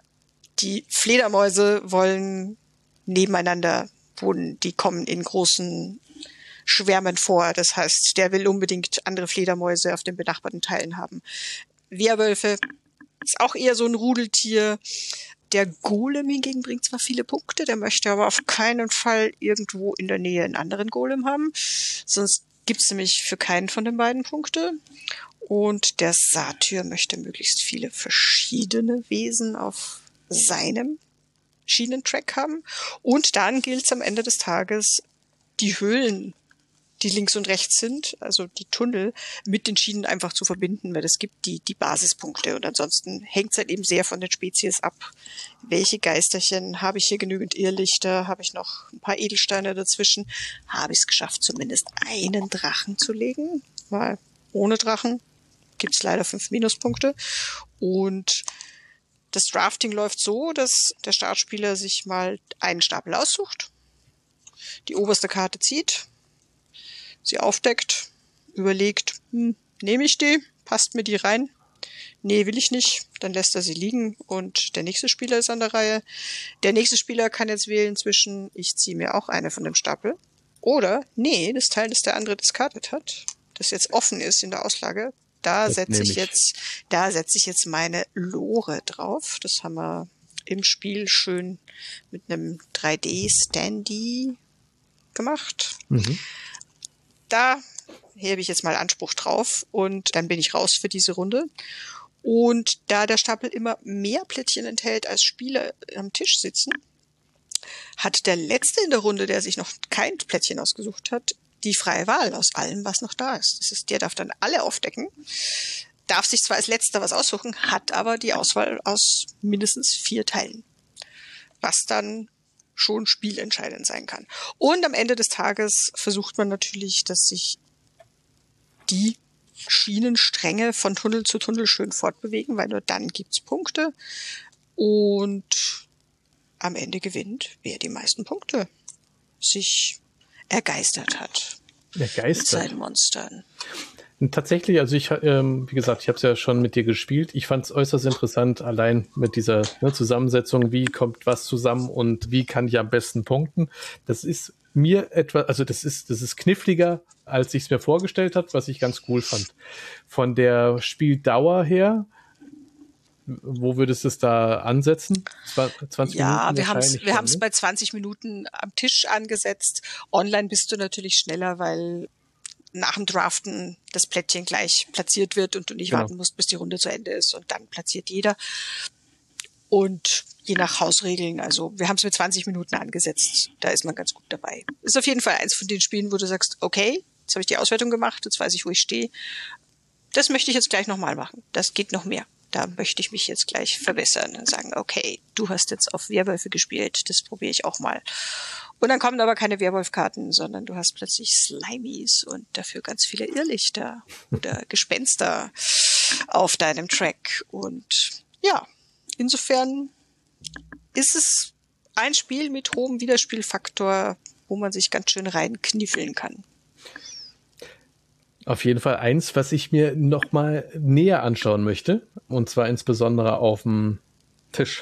die Fledermäuse wollen nebeneinander wohnen, die kommen in großen Schwärmen vor. Das heißt, der will unbedingt andere Fledermäuse auf den benachbarten Teilen haben. Werwölfe ist auch eher so ein Rudeltier. Der Golem hingegen bringt zwar viele Punkte, der möchte aber auf keinen Fall irgendwo in der Nähe einen anderen Golem haben. Sonst gibt's nämlich für keinen von den beiden Punkte. Und der Satyr möchte möglichst viele verschiedene Wesen auf seinem Schienentrack haben. Und dann gilt es am Ende des Tages, die Höhlen, die links und rechts sind, also die Tunnel, mit den Schienen einfach zu verbinden, weil es gibt die Basispunkte. Und ansonsten hängt es halt eben sehr von den Spezies ab. Welche Geisterchen, habe ich hier genügend Irrlichter, habe ich noch ein paar Edelsteine dazwischen, habe ich es geschafft, zumindest einen Drachen zu legen, weil ohne Drachen gibt's leider 5 Minuspunkte. Und das Drafting läuft so, dass der Startspieler sich mal einen Stapel aussucht, die oberste Karte zieht, sie aufdeckt, überlegt, nehme ich die, passt mir die rein? Nee, will ich nicht. Dann lässt er sie liegen und der nächste Spieler ist an der Reihe. Der nächste Spieler kann jetzt wählen zwischen, ich ziehe mir auch eine von dem Stapel oder, nee, das Teil, das der andere discardet hat, das jetzt offen ist in der Auslage, da setze ich jetzt meine Lore drauf. Das haben wir im Spiel schön mit einem 3D-Standy gemacht. Da hebe ich jetzt mal Anspruch drauf und dann bin ich raus für diese Runde. Und da der Stapel immer mehr Plättchen enthält, als Spieler am Tisch sitzen, hat der Letzte in der Runde, der sich noch kein Plättchen ausgesucht hat, die freie Wahl aus allem, was noch da ist. Das ist, der darf dann alle aufdecken, darf sich zwar als Letzter was aussuchen, hat aber die Auswahl aus mindestens 4 Teilen, was dann schon spielentscheidend sein kann. Und am Ende des Tages versucht man natürlich, dass sich die Schienenstränge von Tunnel zu Tunnel schön fortbewegen, weil nur dann gibt's Punkte. Und am Ende gewinnt, wer die meisten Punkte sich ergeistert hat. Mit seinen Monstern. Tatsächlich, also ich, wie gesagt, ich habe es ja schon mit dir gespielt. Ich fand es äußerst interessant, allein mit dieser Zusammensetzung, wie kommt was zusammen und wie kann ich am besten punkten. Das ist mir etwas, also das ist kniffliger, als ich es mir vorgestellt habe, was ich ganz cool fand. Von der Spieldauer her, wo würdest du es da ansetzen? 20 ja, Minuten? Wir haben es bei 20 Minuten am Tisch angesetzt. Online bist du natürlich schneller, weil nach dem Draften das Plättchen gleich platziert wird und du nicht warten musst, bis die Runde zu Ende ist und dann platziert jeder. Und je nach Hausregeln, also wir haben es mit 20 Minuten angesetzt, da ist man ganz gut dabei. Ist auf jeden Fall eins von den Spielen, wo du sagst, okay, jetzt habe ich die Auswertung gemacht, jetzt weiß ich, wo ich stehe. Das möchte ich jetzt gleich nochmal machen. Das geht noch mehr. Da möchte ich mich jetzt gleich verbessern und sagen, okay, du hast jetzt auf Werwölfe gespielt, das probiere ich auch mal. Und dann kommen aber keine Werwolfkarten, sondern du hast plötzlich Slimies und dafür ganz viele Irrlichter oder Gespenster auf deinem Track. Und ja, insofern ist es ein Spiel mit hohem Wiederspielfaktor, wo man sich ganz schön reinkniffeln kann. Auf jeden Fall eins, was ich mir noch mal näher anschauen möchte, und zwar insbesondere auf dem Tisch.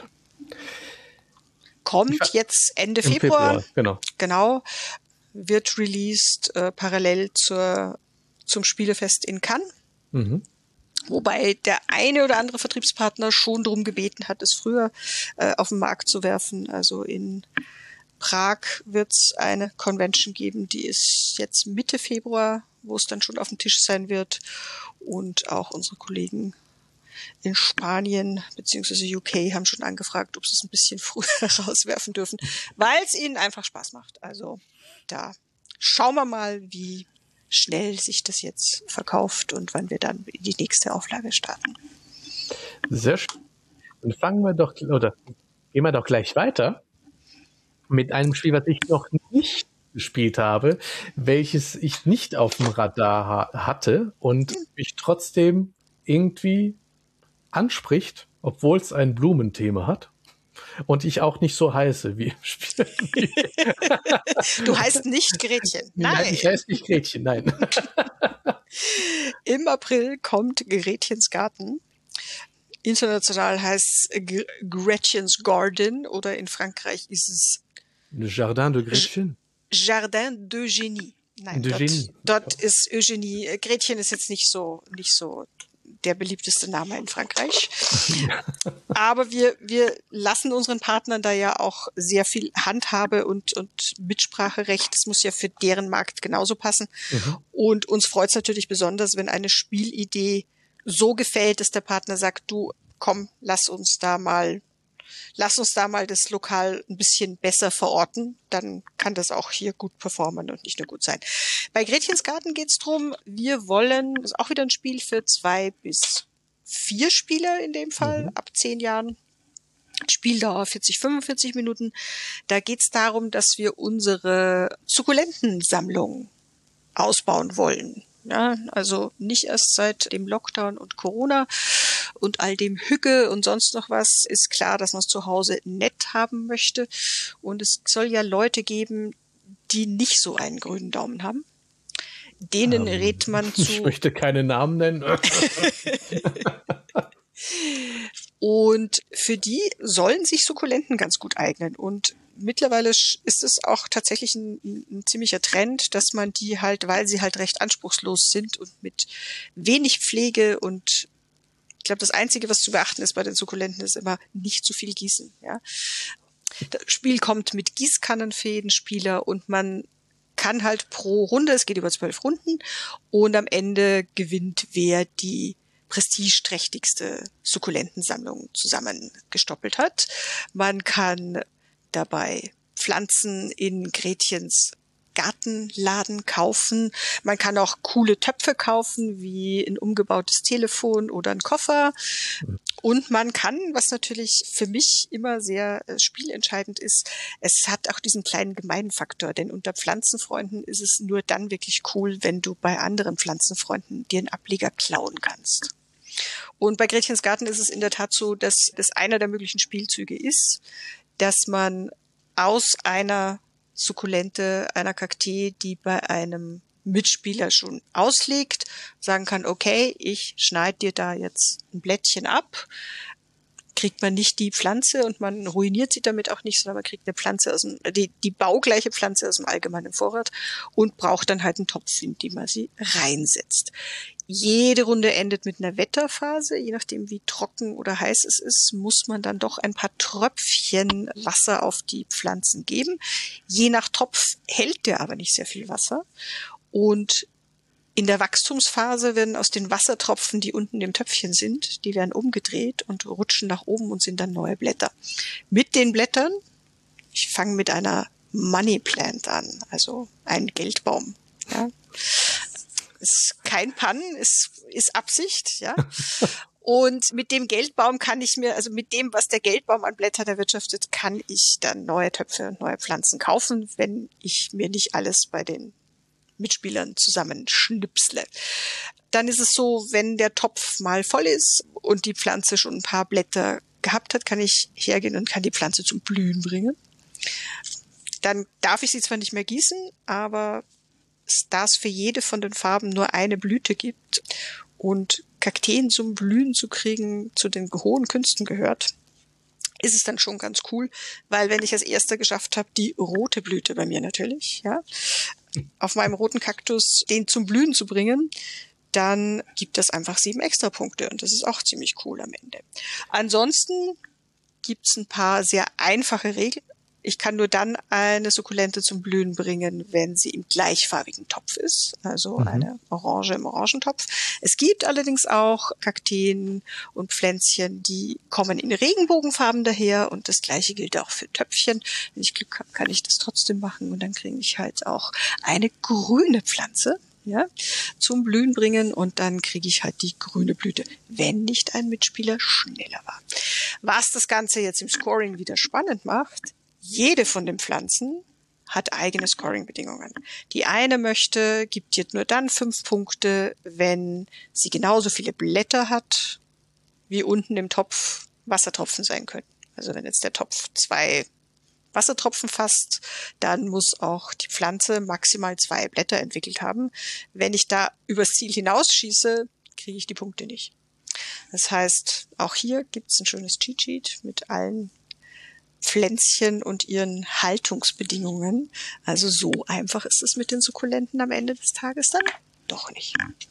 Kommt jetzt Ende Februar. Genau. Wird released parallel zum Spielefest in Cannes. Wobei der eine oder andere Vertriebspartner schon darum gebeten hat, es früher auf den Markt zu werfen. Also in Prag wird es eine Convention geben, die ist jetzt Mitte Februar, wo es dann schon auf dem Tisch sein wird. Und auch unsere Kollegen in Spanien bzw. UK haben schon angefragt, ob sie es ein bisschen früher rauswerfen dürfen, weil es ihnen einfach Spaß macht. Also da schauen wir mal, wie schnell sich das jetzt verkauft und wann wir dann in die nächste Auflage starten. Sehr schön. Dann gehen wir doch gleich weiter mit einem Spiel, was ich noch nicht gespielt habe, welches ich nicht auf dem Radar hatte und mich trotzdem irgendwie anspricht, obwohl es ein Blumenthema hat und ich auch nicht so heiße wie im Spiel. Du heißt nicht Gretchen. Nein, ich heiße nicht Gretchen, nein. Im April kommt Gretchens Garten. International heißt es Gretchen's Garden oder in Frankreich ist es Le Jardin de Gretchen. Jardin d'Eugénie. Nein, dort ist Eugenie. Gretchen ist jetzt nicht so der beliebteste Name in Frankreich. Aber wir lassen unseren Partnern da ja auch sehr viel Handhabe und Mitspracherecht. Das muss ja für deren Markt genauso passen. Und uns freut es natürlich besonders, wenn eine Spielidee so gefällt, dass der Partner sagt, du, komm, lass uns da mal das Lokal ein bisschen besser verorten, dann kann das auch hier gut performen und nicht nur gut sein. Bei Gretchens Garten geht's drum, wir wollen, das ist auch wieder ein Spiel für 2 bis 4 Spieler in dem Fall, ab 10 Jahren. Spieldauer 40, 45 Minuten. Da geht's darum, dass wir unsere Sukkulentensammlung ausbauen wollen. Ja, also nicht erst seit dem Lockdown und Corona und all dem Hücke und sonst noch was, ist klar, dass man es zu Hause nett haben möchte. Und es soll ja Leute geben, die nicht so einen grünen Daumen haben. Denen rät man zu... Ich möchte keine Namen nennen. Und für die sollen sich Sukkulenten ganz gut eignen. Und mittlerweile ist es auch tatsächlich ein ziemlicher Trend, dass man die halt, weil sie halt recht anspruchslos sind und mit wenig Pflege und ich glaube, das Einzige, was zu beachten ist bei den Sukkulenten, ist immer nicht zu viel gießen. Ja? Das Spiel kommt mit Gießkannenfäden-Spieler und man kann halt pro Runde, es geht über 12 Runden und am Ende gewinnt, wer die prestigeträchtigste Sukkulentensammlung zusammengestoppelt hat. Man kann dabei Pflanzen in Gretchens Gartenladen kaufen. Man kann auch coole Töpfe kaufen, wie ein umgebautes Telefon oder ein Koffer. Und man kann, was natürlich für mich immer sehr spielentscheidend ist, es hat auch diesen kleinen Gemeinfaktor, denn unter Pflanzenfreunden ist es nur dann wirklich cool, wenn du bei anderen Pflanzenfreunden dir einen Ableger klauen kannst. Und bei Gretchens Garten ist es in der Tat so, dass das einer der möglichen Spielzüge ist, dass man aus einer Sukkulente, einer Kaktee, die bei einem Mitspieler schon auslegt, sagen kann, okay, ich schneide dir da jetzt ein Blättchen ab, kriegt man nicht die Pflanze und man ruiniert sie damit auch nicht, sondern man kriegt eine Pflanze die baugleiche Pflanze aus dem allgemeinen Vorrat und braucht dann halt einen Topf, in den man sie reinsetzt. Jede Runde endet mit einer Wetterphase. Je nachdem, wie trocken oder heiß es ist, muss man dann doch ein paar Tröpfchen Wasser auf die Pflanzen geben. Je nach Topf hält der aber nicht sehr viel Wasser. Und in der Wachstumsphase werden aus den Wassertropfen, die unten im Töpfchen sind, die werden umgedreht und rutschen nach oben und sind dann neue Blätter. Mit den Blättern, ich fange mit einer Money Plant an, also ein Geldbaum. Ja. Ist kein Pun, ist Absicht, ja. Und mit dem Geldbaum kann ich mir, also mit dem, was der Geldbaum an Blättern erwirtschaftet, kann ich dann neue Töpfe und neue Pflanzen kaufen, wenn ich mir nicht alles bei den Mitspielern zusammenschnipsle. Dann ist es so, wenn der Topf mal voll ist und die Pflanze schon ein paar Blätter gehabt hat, kann ich hergehen und kann die Pflanze zum Blühen bringen. Dann darf ich sie zwar nicht mehr gießen, aber da es für jede von den Farben nur eine Blüte gibt und Kakteen zum Blühen zu kriegen zu den hohen Künsten gehört, ist es dann schon ganz cool, weil wenn ich als Erster geschafft habe, die rote Blüte bei mir natürlich, ja, auf meinem roten Kaktus den zum Blühen zu bringen, dann gibt es einfach 7 Extrapunkte und das ist auch ziemlich cool am Ende. Ansonsten gibt es ein paar sehr einfache Regeln. Ich kann nur dann eine Sukkulente zum Blühen bringen, wenn sie im gleichfarbigen Topf ist, also eine Orange im Orangentopf. Es gibt allerdings auch Kakteen und Pflänzchen, die kommen in Regenbogenfarben daher und das Gleiche gilt auch für Töpfchen. Wenn ich Glück habe, kann ich das trotzdem machen und dann kriege ich halt auch eine grüne Pflanze, ja, zum Blühen bringen und dann kriege ich halt die grüne Blüte, wenn nicht ein Mitspieler schneller war. Was das Ganze jetzt im Scoring wieder spannend macht: Jede von den Pflanzen hat eigene Scoring-Bedingungen. Die eine gibt dir nur dann 5 Punkte, wenn sie genauso viele Blätter hat, wie unten im Topf Wassertropfen sein können. Also wenn jetzt der Topf 2 Wassertropfen fasst, dann muss auch die Pflanze maximal 2 Blätter entwickelt haben. Wenn ich da übers Ziel hinausschieße, kriege ich die Punkte nicht. Das heißt, auch hier gibt es ein schönes Cheat-Sheet mit allen Pflänzchen und ihren Haltungsbedingungen. Also so einfach ist es mit den Sukkulenten am Ende des Tages dann doch nicht.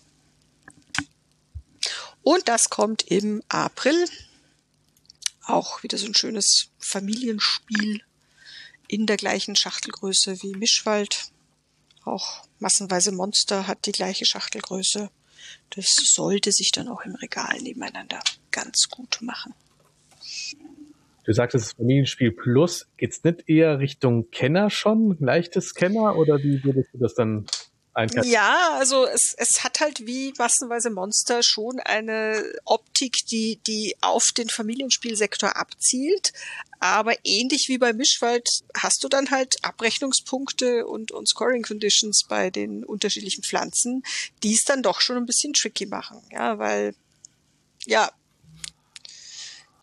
Und das kommt im April. Auch wieder so ein schönes Familienspiel in der gleichen Schachtelgröße wie Mischwald. Auch Massenweise Monster hat die gleiche Schachtelgröße. Das sollte sich dann auch im Regal nebeneinander ganz gut machen. Du sagst, es ist Familienspiel Plus. Geht's nicht eher Richtung Kenner schon? Leichtes Kenner? Oder wie würdest du das dann einschätzen? Ja, also es hat halt wie Massenweise Monster schon eine Optik, die auf den Familienspielsektor abzielt. Aber ähnlich wie bei Mischwald hast du dann halt Abrechnungspunkte und Scoring Conditions bei den unterschiedlichen Pflanzen, die es dann doch schon ein bisschen tricky machen. Ja, weil, ja,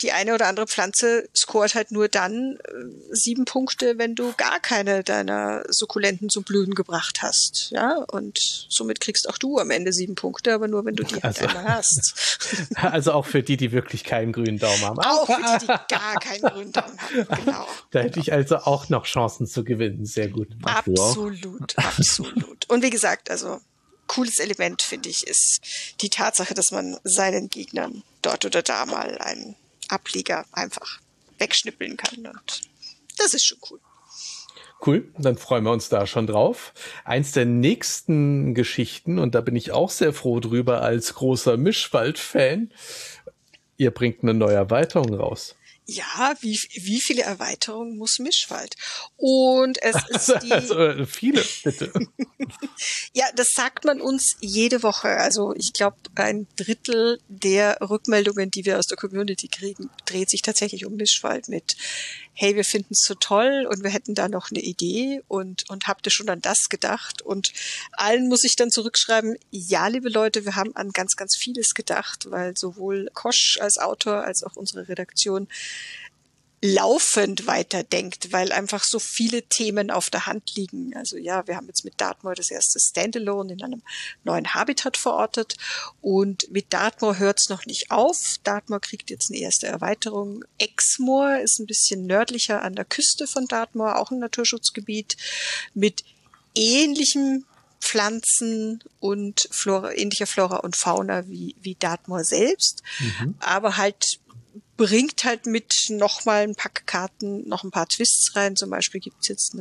die eine oder andere Pflanze scoret halt nur dann 7 Punkte, wenn du gar keine deiner Sukkulenten zum Blühen gebracht hast. Ja, und somit kriegst auch du am Ende 7 Punkte, aber nur, wenn du die halt einmal hast. Also auch für die, die wirklich keinen grünen Daumen haben. Auch für die, die gar keinen grünen Daumen haben, genau. Da hätte ich also auch noch Chancen zu gewinnen. Sehr gut. Absolut, absolut. Und wie gesagt, also cooles Element, finde ich, ist die Tatsache, dass man seinen Gegnern dort oder da mal einen Ableger einfach wegschnippeln kann. Und das ist schon cool. Cool, dann freuen wir uns da schon drauf. Eins der nächsten Geschichten, und da bin ich auch sehr froh drüber als großer Mischwald-Fan, ihr bringt eine neue Erweiterung raus. Ja, wie viele Erweiterungen muss Mischwald? Und es ist die... Also viele, bitte. Ja, das sagt man uns jede Woche. Also ich glaube, 1/3 der Rückmeldungen, die wir aus der Community kriegen, dreht sich tatsächlich um Mischwald mit: Hey, wir finden es so toll und wir hätten da noch eine Idee und habt ihr schon an das gedacht? Und allen muss ich dann zurückschreiben: Ja, liebe Leute, wir haben an ganz, ganz vieles gedacht, weil sowohl Kosch als Autor als auch unsere Redaktion laufend weiterdenkt, weil einfach so viele Themen auf der Hand liegen. Also ja, wir haben jetzt mit Dartmoor das erste Standalone in einem neuen Habitat verortet und mit Dartmoor hört es noch nicht auf. Dartmoor kriegt jetzt eine erste Erweiterung. Exmoor ist ein bisschen nördlicher an der Küste von Dartmoor, auch ein Naturschutzgebiet mit ähnlichem Pflanzen und ähnlicher Flora und Fauna wie Dartmoor selbst, aber halt bringt halt mit nochmal ein Pack Karten, noch ein paar Twists rein. Zum Beispiel gibt's jetzt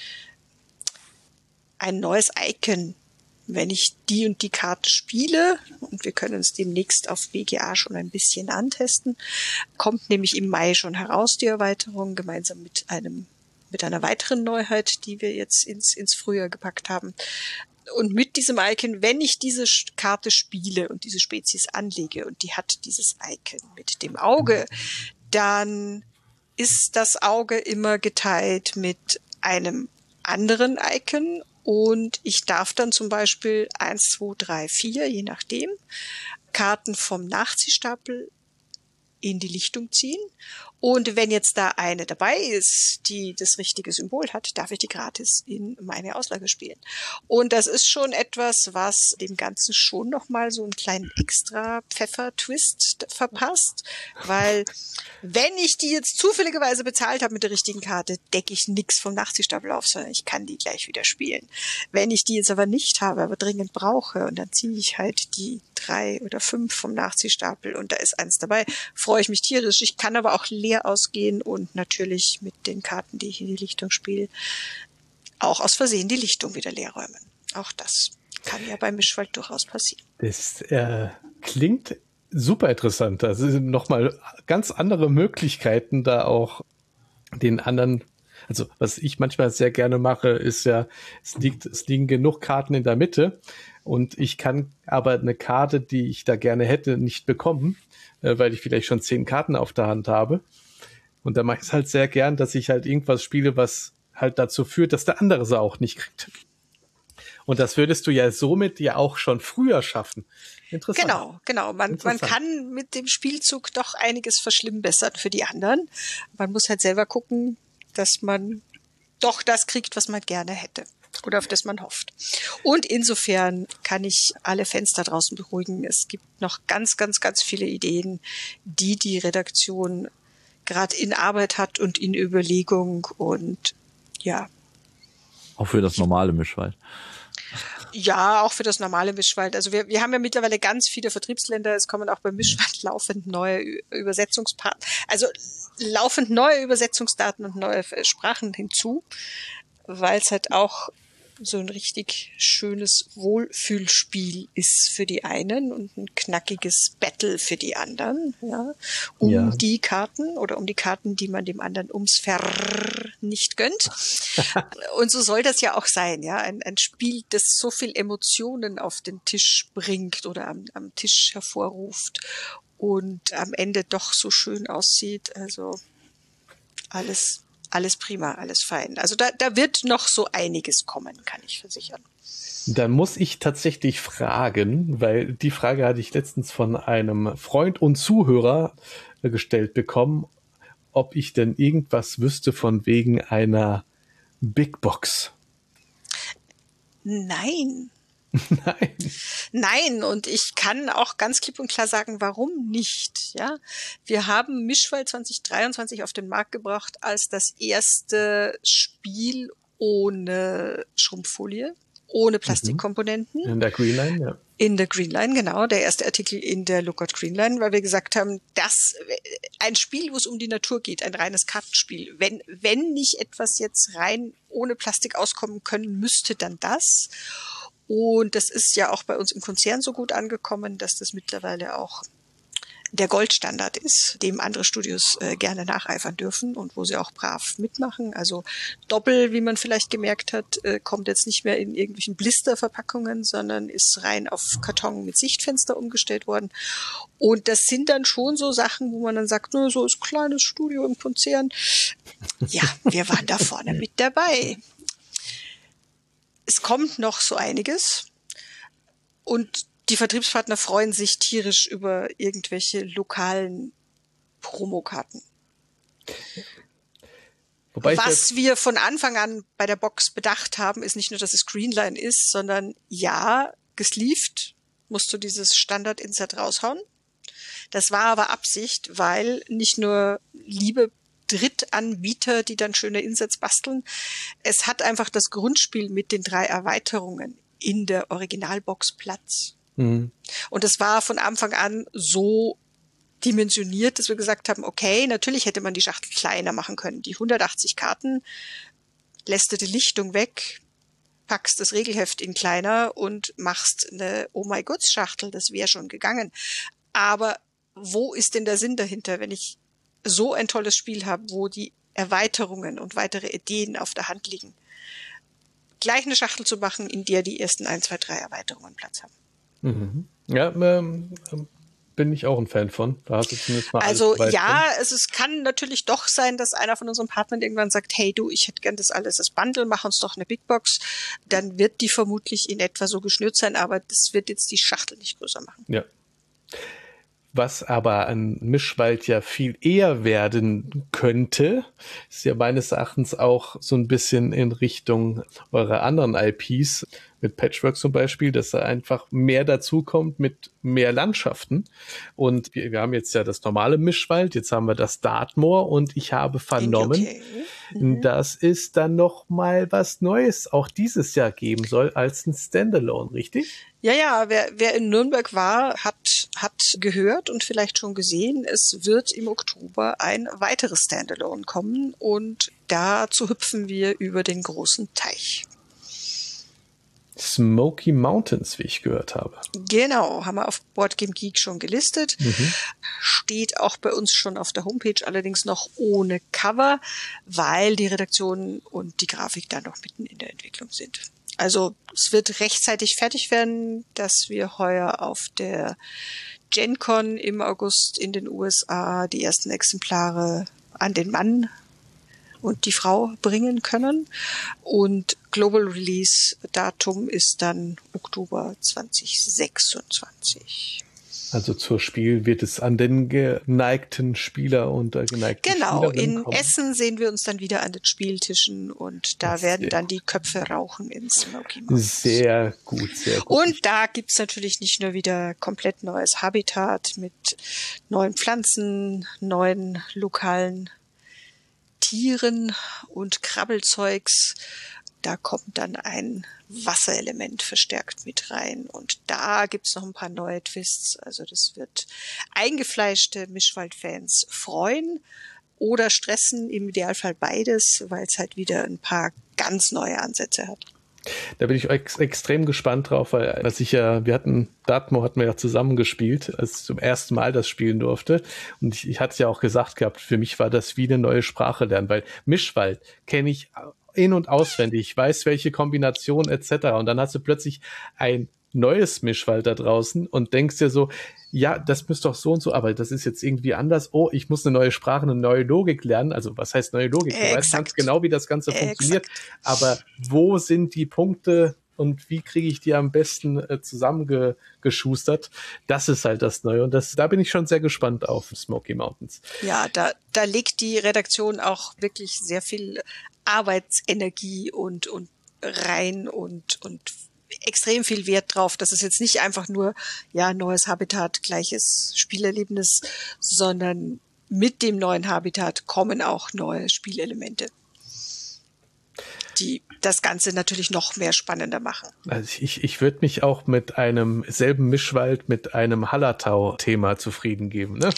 ein neues Icon, wenn ich die und die Karte spiele, und wir können uns demnächst auf BGA schon ein bisschen antesten, kommt nämlich im Mai schon heraus, die Erweiterung, gemeinsam mit einer weiteren Neuheit, die wir jetzt ins Frühjahr gepackt haben. Und mit diesem Icon, wenn ich diese Karte spiele und diese Spezies anlege und die hat dieses Icon mit dem Auge, dann ist das Auge immer geteilt mit einem anderen Icon und ich darf dann zum Beispiel 1, 2, 3, 4, je nachdem, Karten vom Nachziehstapel in die Lichtung ziehen. Und wenn jetzt da eine dabei ist, die das richtige Symbol hat, darf ich die gratis in meine Auslage spielen. Und das ist schon etwas, was dem Ganzen schon nochmal so einen kleinen extra Pfeffer-Twist verpasst, weil wenn ich die jetzt zufälligerweise bezahlt habe mit der richtigen Karte, decke ich nichts vom Nachziehstapel auf, sondern ich kann die gleich wieder spielen. Wenn ich die jetzt aber nicht habe, aber dringend brauche, und dann ziehe ich halt die 3 oder 5 vom Nachziehstapel und da ist eins dabei, freue ich mich tierisch. Ich kann aber auch leer ausgehen und natürlich mit den Karten, die ich in die Lichtung spiele, auch aus Versehen die Lichtung wieder leer räumen. Auch das kann ja beim Mischwald durchaus passieren. Das klingt super interessant. Also nochmal ganz andere Möglichkeiten, da auch den anderen, also was ich manchmal sehr gerne mache, ist ja, es liegen genug Karten in der Mitte und ich kann aber eine Karte, die ich da gerne hätte, nicht bekommen, weil ich vielleicht schon 10 Karten auf der Hand habe. Und da mache ich es halt sehr gern, dass ich halt irgendwas spiele, was halt dazu führt, dass der andere sie auch nicht kriegt. Und das würdest du ja somit ja auch schon früher schaffen. Interessant. Genau. Man kann mit dem Spielzug doch einiges verschlimmbessern für die anderen. Man muss halt selber gucken, dass man doch das kriegt, was man gerne hätte. Oder auf das man hofft. Und insofern kann ich alle Fans da draußen beruhigen. Es gibt noch ganz, ganz, ganz viele Ideen, die Redaktion gerade in Arbeit hat und in Überlegung und ja. Auch für das normale Mischwald. Ja, auch für das normale Mischwald. Also wir haben ja mittlerweile ganz viele Vertriebsländer. Es kommen auch beim Mischwald laufend neue Übersetzungsdaten und neue Sprachen hinzu, weil es halt auch so ein richtig schönes Wohlfühlspiel ist für die einen und ein knackiges Battle für die anderen, ja, die Karten oder um die Karten, die man dem anderen nicht gönnt. Und so soll das ja auch sein, ja, ein Spiel, das so viel Emotionen auf den Tisch bringt oder am Tisch hervorruft und am Ende doch so schön aussieht, also alles prima, alles fein. Also da wird noch so einiges kommen, kann ich versichern. Da muss ich tatsächlich fragen, weil die Frage hatte ich letztens von einem Freund und Zuhörer gestellt bekommen, ob ich denn irgendwas wüsste von wegen einer Big Box. Nein. Nein. Nein, und ich kann auch ganz klipp und klar sagen, warum nicht. Ja, wir haben Mischwald 2023 auf den Markt gebracht als das erste Spiel ohne Schrumpffolie, ohne Plastikkomponenten. In der Greenline, ja. In der Greenline, genau. Der erste Artikel in der Lookout Greenline, weil wir gesagt haben, dass ein Spiel, wo es um die Natur geht, ein reines Kartenspiel, wenn nicht etwas jetzt rein ohne Plastik auskommen können müsste, dann das. Und das ist ja auch bei uns im Konzern so gut angekommen, dass das mittlerweile auch der Goldstandard ist, dem andere Studios gerne nacheifern dürfen und wo sie auch brav mitmachen. Also Doppel, wie man vielleicht gemerkt hat, kommt jetzt nicht mehr in irgendwelchen Blisterverpackungen, sondern ist rein auf Karton mit Sichtfenster umgestellt worden. Und das sind dann schon so Sachen, wo man dann sagt, nur so ist ein kleines Studio im Konzern. Ja, wir waren da vorne mit dabei. Es kommt noch so einiges und die Vertriebspartner freuen sich tierisch über irgendwelche lokalen Promokarten. Was wir von Anfang an bei der Box bedacht haben, ist nicht nur, dass es Greenline ist, sondern ja, gesleeved musst du dieses Standard-Insert raushauen. Das war aber Absicht, weil nicht nur liebe Drittanbieter, die dann schöne Inserts basteln, es hat einfach das Grundspiel mit den 3 Erweiterungen in der Originalbox Platz. Mhm. Und es war von Anfang an so dimensioniert, dass wir gesagt haben, okay, natürlich hätte man die Schachtel kleiner machen können. Die 180 Karten, lässt du die Lichtung weg, packst das Regelheft in kleiner und machst eine Oh-my-Goods-Schachtel, das wäre schon gegangen. Aber wo ist denn der Sinn dahinter, wenn ich so ein tolles Spiel habe, wo die Erweiterungen und weitere Ideen auf der Hand liegen? Gleich eine Schachtel zu machen, in der die ersten 1, 2, 3 Erweiterungen Platz haben. Mhm. Ja, bin ich auch ein Fan von. Da hast du zumindest mal also ja, es kann natürlich doch sein, dass einer von unseren Partnern irgendwann sagt, hey du, ich hätte gern das alles, das Bundle, mach uns doch eine Big Box. Dann wird die vermutlich in etwa so geschnürt sein, aber das wird jetzt die Schachtel nicht größer machen. Ja. Was aber ein Mischwald ja viel eher werden könnte, ist ja meines Erachtens auch so ein bisschen in Richtung eurer anderen IPs, mit Patchwork zum Beispiel, dass da einfach mehr dazukommt mit mehr Landschaften. Und wir haben jetzt ja das normale Mischwald, jetzt haben wir das Dartmoor und ich habe vernommen, dass es dann noch mal was Neues auch dieses Jahr geben soll als ein Standalone, richtig? Ja, wer in Nürnberg war, hat gehört und vielleicht schon gesehen, es wird im Oktober ein weiteres Standalone kommen und dazu hüpfen wir über den großen Teich. Smoky Mountains, wie ich gehört habe. Genau, haben wir auf Boardgame Geek schon gelistet. Steht auch bei uns schon auf der Homepage, allerdings noch ohne Cover, weil die Redaktion und die Grafik da noch mitten in der Entwicklung sind. Also es wird rechtzeitig fertig werden, dass wir heuer auf der Gen Con im August in den USA die ersten Exemplare an den Mann und die Frau bringen können. Und Global Release Datum ist dann Oktober 2026. Also zur Spiel wird es an den geneigten Spieler und geneigten in kommen. Essen sehen wir uns dann wieder an den Spieltischen und da werden dann die Köpfe rauchen in Smoky Mountains. Sehr gut, sehr gut. Und da gibt's natürlich nicht nur wieder komplett neues Habitat mit neuen Pflanzen, neuen lokalen Tieren und Krabbelzeugs. Da kommt dann ein Wasserelement verstärkt mit rein. Und da gibt's noch ein paar neue Twists. Also das wird eingefleischte Mischwald-Fans freuen oder stressen, im Idealfall beides, weil es halt wieder ein paar ganz neue Ansätze hat. Da bin ich extrem gespannt drauf, weil Dartmoor hatten wir ja zusammen gespielt, als ich zum ersten Mal das spielen durfte. Und ich hatte es ja auch gesagt gehabt, für mich war das wie eine neue Sprache lernen, weil Mischwald kenne ich in- und auswendig, ich weiß welche Kombination etc. Und dann hast du plötzlich ein neues Mischwald da draußen und denkst dir so, ja, das müsste doch so und so, aber das ist jetzt irgendwie anders. Oh, ich muss eine neue Sprache, eine neue Logik lernen. Also was heißt neue Logik? Du weißt ganz genau, wie das Ganze funktioniert. Aber wo sind die Punkte, und wie kriege ich die am besten zusammengeschustert. Das ist halt das Neue und da bin ich schon sehr gespannt auf Smoky Mountains. Ja, da legt die Redaktion auch wirklich sehr viel Arbeitsenergie und rein und extrem viel Wert drauf. Das ist jetzt nicht einfach nur, ja, neues Habitat, gleiches Spielerlebnis, sondern mit dem neuen Habitat kommen auch neue Spielelemente, die das Ganze natürlich noch mehr spannender machen. Also ich würde mich auch mit einem selben Mischwald mit einem Hallertau-Thema zufrieden geben, ne?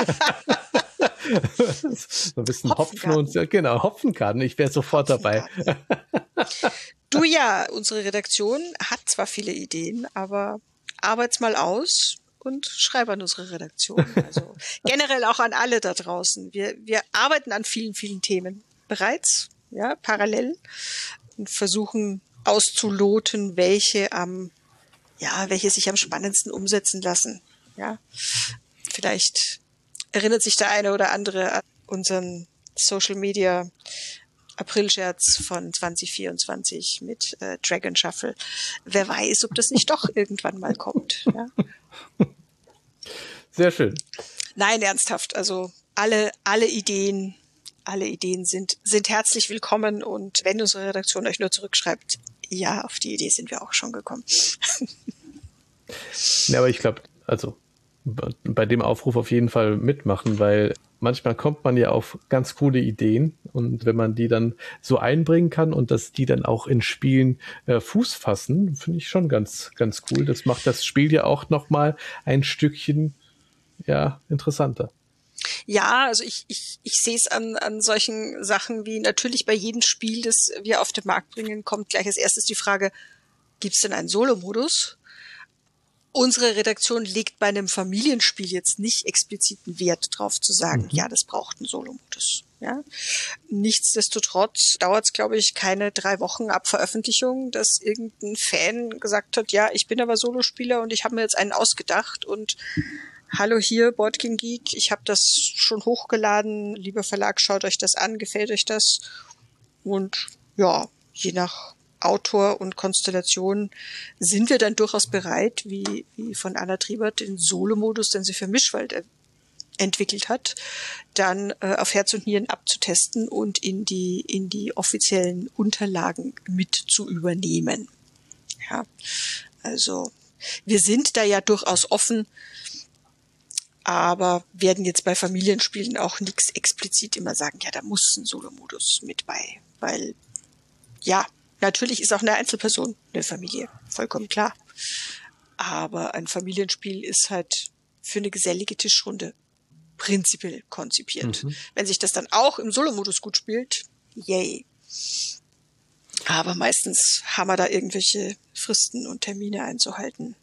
So ein bisschen Hopfen und genau, Hopfengarten. Ich wäre sofort dabei. Du ja, unsere Redaktion hat zwar viele Ideen, aber arbeit's mal aus und schreib an unsere Redaktion. Also generell auch an alle da draußen. Wir arbeiten an vielen, vielen Themen bereits, ja, parallel und versuchen auszuloten, welche sich am spannendsten umsetzen lassen. Ja, vielleicht erinnert sich der eine oder andere an unseren Social Media Aprilscherz von 2024 mit Dragon Shuffle. Wer weiß, ob das nicht doch irgendwann mal kommt. Ja? Sehr schön. Nein, ernsthaft. Also alle Ideen sind herzlich willkommen und wenn unsere Redaktion euch nur zurückschreibt, ja, auf die Idee sind wir auch schon gekommen. Ja, aber ich glaube, also bei dem Aufruf auf jeden Fall mitmachen, weil manchmal kommt man ja auf ganz coole Ideen und wenn man die dann so einbringen kann und dass die dann auch in Spielen Fuß fassen, finde ich schon ganz, ganz cool. Das macht das Spiel ja auch nochmal ein Stückchen, ja, interessanter. Ja, also ich sehe es an solchen Sachen wie natürlich bei jedem Spiel, das wir auf den Markt bringen, kommt gleich als erstes die Frage, gibt es denn einen Solo-Modus? Unsere Redaktion legt bei einem Familienspiel jetzt nicht expliziten Wert drauf zu sagen, ja, das braucht einen Solo-Modus. Ja? Nichtsdestotrotz dauert es, glaube ich, keine 3 Wochen ab Veröffentlichung, dass irgendein Fan gesagt hat, ja, ich bin aber Solospieler und ich habe mir jetzt einen ausgedacht und hallo hier, Board King Geek, ich habe das schon hochgeladen, lieber Verlag, schaut euch das an, gefällt euch das? Und ja, je nach Autor und Konstellation sind wir dann durchaus bereit, wie von Anna Triebert, den Solo-Modus, den sie für Mischwald entwickelt hat, dann auf Herz und Nieren abzutesten und in die offiziellen Unterlagen mit zu übernehmen. Ja, also wir sind da ja durchaus offen, aber werden jetzt bei Familienspielen auch nichts explizit immer sagen, ja, da muss ein Solo-Modus mit bei, weil ja, natürlich ist auch eine Einzelperson eine Familie, vollkommen klar. Aber ein Familienspiel ist halt für eine gesellige Tischrunde prinzipiell konzipiert. Wenn sich das dann auch im Solo-Modus gut spielt, yay. Aber meistens haben wir da irgendwelche Fristen und Termine einzuhalten.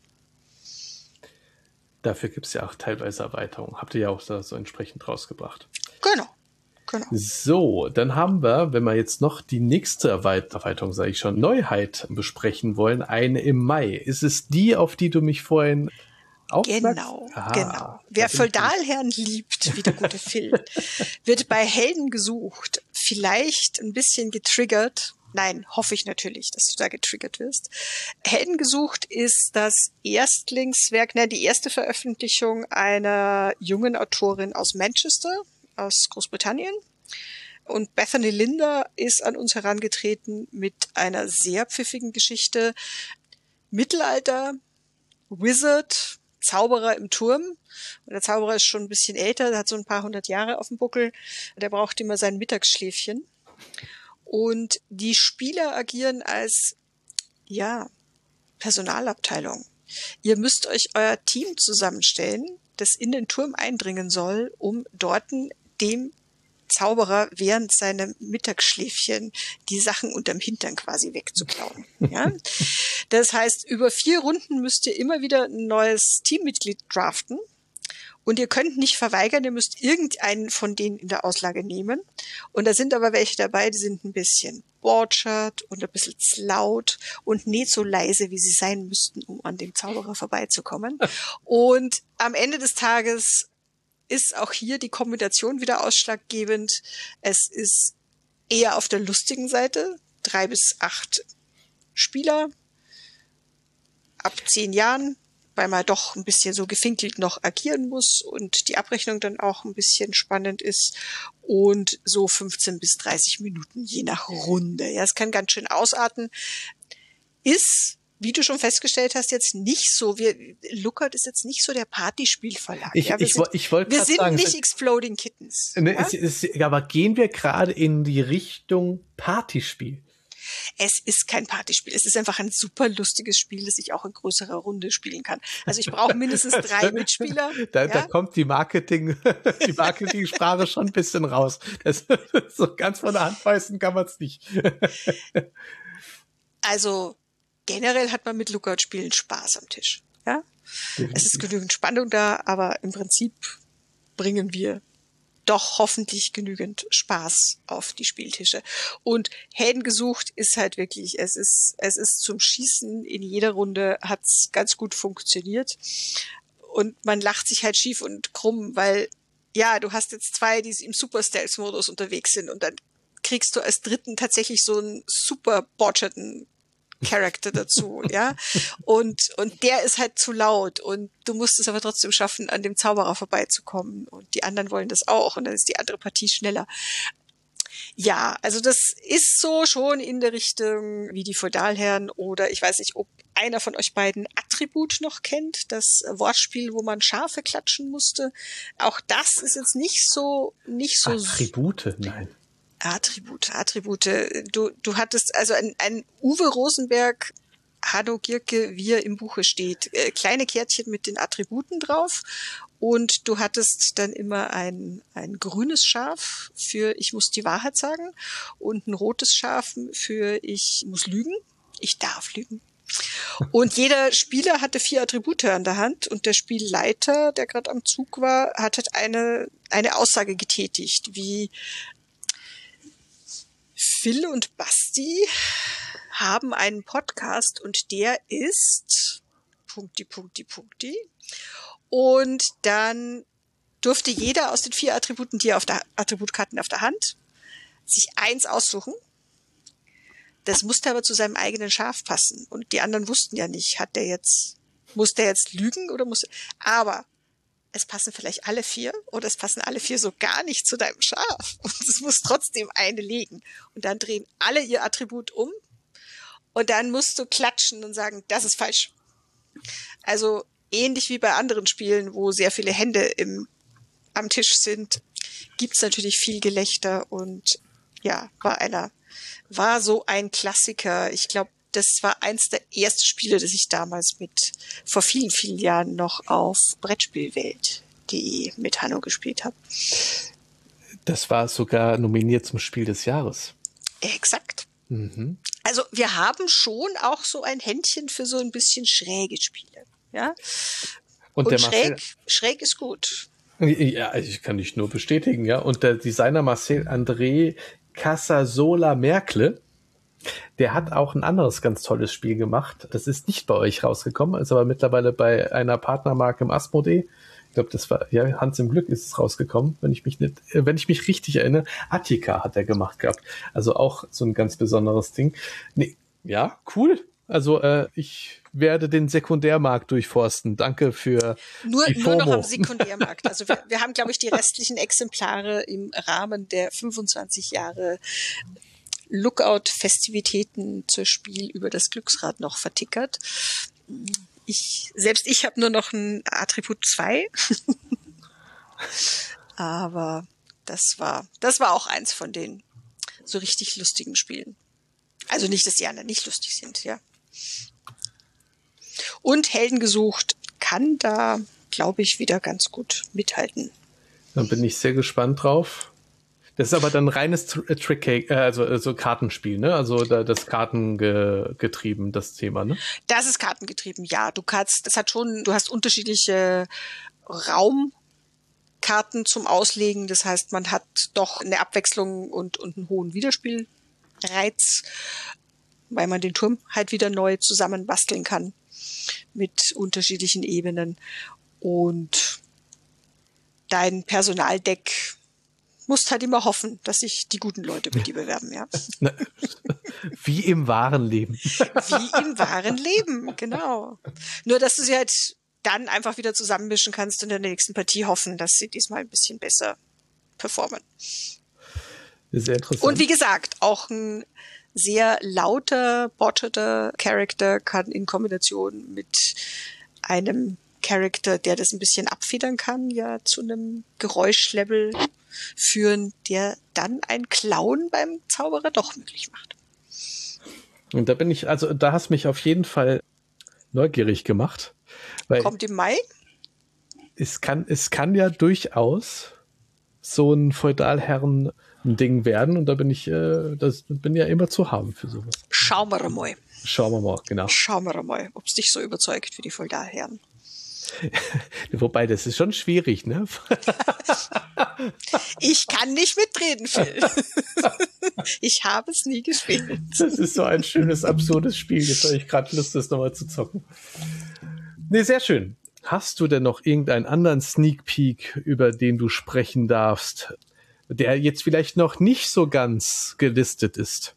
Dafür gibt es ja auch teilweise Erweiterungen. Habt ihr ja auch so entsprechend rausgebracht. Genau. So, dann haben wir, wenn wir jetzt noch die nächste Erweiterung, sage ich schon, Neuheit besprechen wollen, eine im Mai. Ist es die, auf die du mich vorhin aufmerksam? Genau. Wer Feudalherren liebt, wie der gute Phil, wird bei Helden gesucht, vielleicht ein bisschen getriggert. Nein, hoffe ich natürlich, dass du da getriggert wirst. Helden gesucht ist das Erstlingswerk, die erste Veröffentlichung einer jungen Autorin aus Manchester, aus Großbritannien. Und Bethany Linder ist an uns herangetreten mit einer sehr pfiffigen Geschichte. Mittelalter, Wizard, Zauberer im Turm. Und der Zauberer ist schon ein bisschen älter, der hat so ein paar 100 Jahre auf dem Buckel. Der braucht immer sein Mittagsschläfchen. Und die Spieler agieren als, Personalabteilung. Ihr müsst euch euer Team zusammenstellen, das in den Turm eindringen soll, um dort dem Zauberer während seinem Mittagsschläfchen die Sachen unterm Hintern quasi wegzuklauen. Ja? Das heißt, über 4 Runden müsst ihr immer wieder ein neues Teammitglied draften. Und ihr könnt nicht verweigern, ihr müsst irgendeinen von denen in der Auslage nehmen. Und da sind aber welche dabei, die sind ein bisschen borchert und ein bisschen laut und nicht so leise, wie sie sein müssten, um an dem Zauberer vorbeizukommen. Und am Ende des Tages ist auch hier die Kombination wieder ausschlaggebend. Es ist eher auf der lustigen Seite, 3 bis 8 Spieler, ab 10 Jahren, weil man doch ein bisschen so gefinkelt noch agieren muss und die Abrechnung dann auch ein bisschen spannend ist. Und so 15 bis 30 Minuten, je nach Runde. Ja, es kann ganz schön ausarten. Ist, wie du schon festgestellt hast, jetzt nicht so, Lookout ist jetzt nicht so der Partyspielverlag. Ich wollte wir sind sagen, nicht Exploding Kittens. Ne, Ja? aber gehen wir gerade in die Richtung Partyspiel? Es ist kein Partyspiel. Es ist einfach ein super lustiges Spiel, das ich auch in größerer Runde spielen kann. Also ich brauche mindestens 3 Mitspieler. Da kommt die Marketing-Sprache schon ein bisschen raus. So ganz von der Hand weisen kann man es nicht. Also generell hat man mit Lookout-Spielen Spaß am Tisch. Ja? Es ist genügend Spannung da, aber im Prinzip bringen wir doch hoffentlich genügend Spaß auf die Spieltische. Und Helden gesucht ist halt wirklich, es ist zum Schießen in jeder Runde, hat's ganz gut funktioniert. Und man lacht sich halt schief und krumm, weil, ja, du hast jetzt 2, die im Super-Stealth-Modus unterwegs sind und dann kriegst du als dritten tatsächlich so einen super botcherten Charakter dazu, ja. Und der ist halt zu laut und du musst es aber trotzdem schaffen, an dem Zauberer vorbeizukommen und die anderen wollen das auch und dann ist die andere Partie schneller. Ja, also das ist so schon in der Richtung wie die Feudalherren oder ich weiß nicht, ob einer von euch beiden Attribut noch kennt, das Wortspiel, wo man Schafe klatschen musste. Auch das ist jetzt nicht so Attribute, nein. Attribute. Du hattest also ein Uwe Rosenberg, Hanno Gierke, wie er im Buche steht, kleine Kärtchen mit den Attributen drauf und du hattest dann immer ein grünes Schaf für ich muss die Wahrheit sagen und ein rotes Schaf für ich muss lügen, ich darf lügen. Und jeder Spieler hatte 4 Attribute an der Hand und der Spielleiter, der gerade am Zug war, hat halt eine Aussage getätigt, wie Phil und Basti haben einen Podcast und der ist Punkti. Und dann durfte jeder aus den 4 Attributen, die er auf der Attributkarten auf der Hand, sich eins aussuchen. Das musste aber zu seinem eigenen Schaf passen. Und die anderen wussten ja nicht, muss der jetzt lügen oder aber es passen vielleicht alle 4 oder es passen alle 4 so gar nicht zu deinem Schaf. Und es muss trotzdem eine legen. Und dann drehen alle ihr Attribut um und dann musst du klatschen und sagen, das ist falsch. Also ähnlich wie bei anderen Spielen, wo sehr viele Hände am Tisch sind, gibt's natürlich viel Gelächter und ja, war so ein Klassiker. Ich glaube, das war eins der ersten Spiele, das ich damals vor vielen, vielen Jahren noch auf Brettspielwelt.de mit Hanno gespielt habe. Das war sogar nominiert zum Spiel des Jahres. Exakt. Mhm. Also wir haben schon auch so ein Händchen für so ein bisschen schräge Spiele. Ja? Und der Marcel, schräg ist gut. Ja, ich kann dich nur bestätigen, ja. Und der Designer Marcel André Casasola Merkle, der hat auch ein anderes ganz tolles Spiel gemacht. Das ist nicht bei euch rausgekommen, ist aber mittlerweile bei einer Partnermarke im Asmodee. Ich glaube, das war, ja, Hans im Glück ist es rausgekommen, wenn ich mich richtig erinnere. Attika hat er gemacht gehabt. Also auch so ein ganz besonderes Ding. Nee, ja, cool. Also ich werde den Sekundärmarkt durchforsten. Danke für die FOMO. Nur noch am Sekundärmarkt. Also wir haben, glaube ich, die restlichen Exemplare im Rahmen der 25 Jahre Lookout-Festivitäten zur Spiel über das Glücksrad noch vertickert. Ich habe nur noch ein Attribut 2. Aber das war auch eins von den so richtig lustigen Spielen. Also nicht, dass die anderen nicht lustig sind, ja. Und Helden gesucht kann da, glaube ich, wieder ganz gut mithalten. Dann bin ich sehr gespannt drauf. Das ist aber dann reines also Kartenspiel, ne? Also das Kartengetrieben, das Thema, ne? Das ist kartengetrieben, ja. Du hast unterschiedliche Raumkarten zum Auslegen. Das heißt, man hat doch eine Abwechslung und einen hohen Wiederspielreiz, weil man den Turm halt wieder neu zusammenbasteln kann mit unterschiedlichen Ebenen. Und dein Personaldeck musst halt immer hoffen, dass sich die guten Leute mit dir bewerben, ja. Wie im wahren Leben. Wie im wahren Leben, genau. Nur, dass du sie halt dann einfach wieder zusammenmischen kannst und in der nächsten Partie hoffen, dass sie diesmal ein bisschen besser performen. Sehr interessant. Und wie gesagt, auch ein sehr lauter, botteter Charakter kann in Kombination mit einem Charakter, der das ein bisschen abfedern kann, ja zu einem Geräuschlevel führen, der dann ein Klauen beim Zauberer doch möglich macht. Und da hast mich auf jeden Fall neugierig gemacht. Weil kommt im Mai? Es kann ja durchaus so ein Feudalherren-Ding werden und da bin ich ja immer zu haben für sowas. Schauen wir mal. Schauen wir mal, genau. Schauen wir mal, ob es dich so überzeugt für die Feudalherren. Wobei, das ist schon schwierig, ne? Ich kann nicht mitreden, Phil. Ich habe es nie gespielt. Das ist so ein schönes, absurdes Spiel. Jetzt habe ich gerade Lust, das nochmal zu zocken. Nee, sehr schön. Hast du denn noch irgendeinen anderen Sneak Peek, über den du sprechen darfst, der jetzt vielleicht noch nicht so ganz gelistet ist?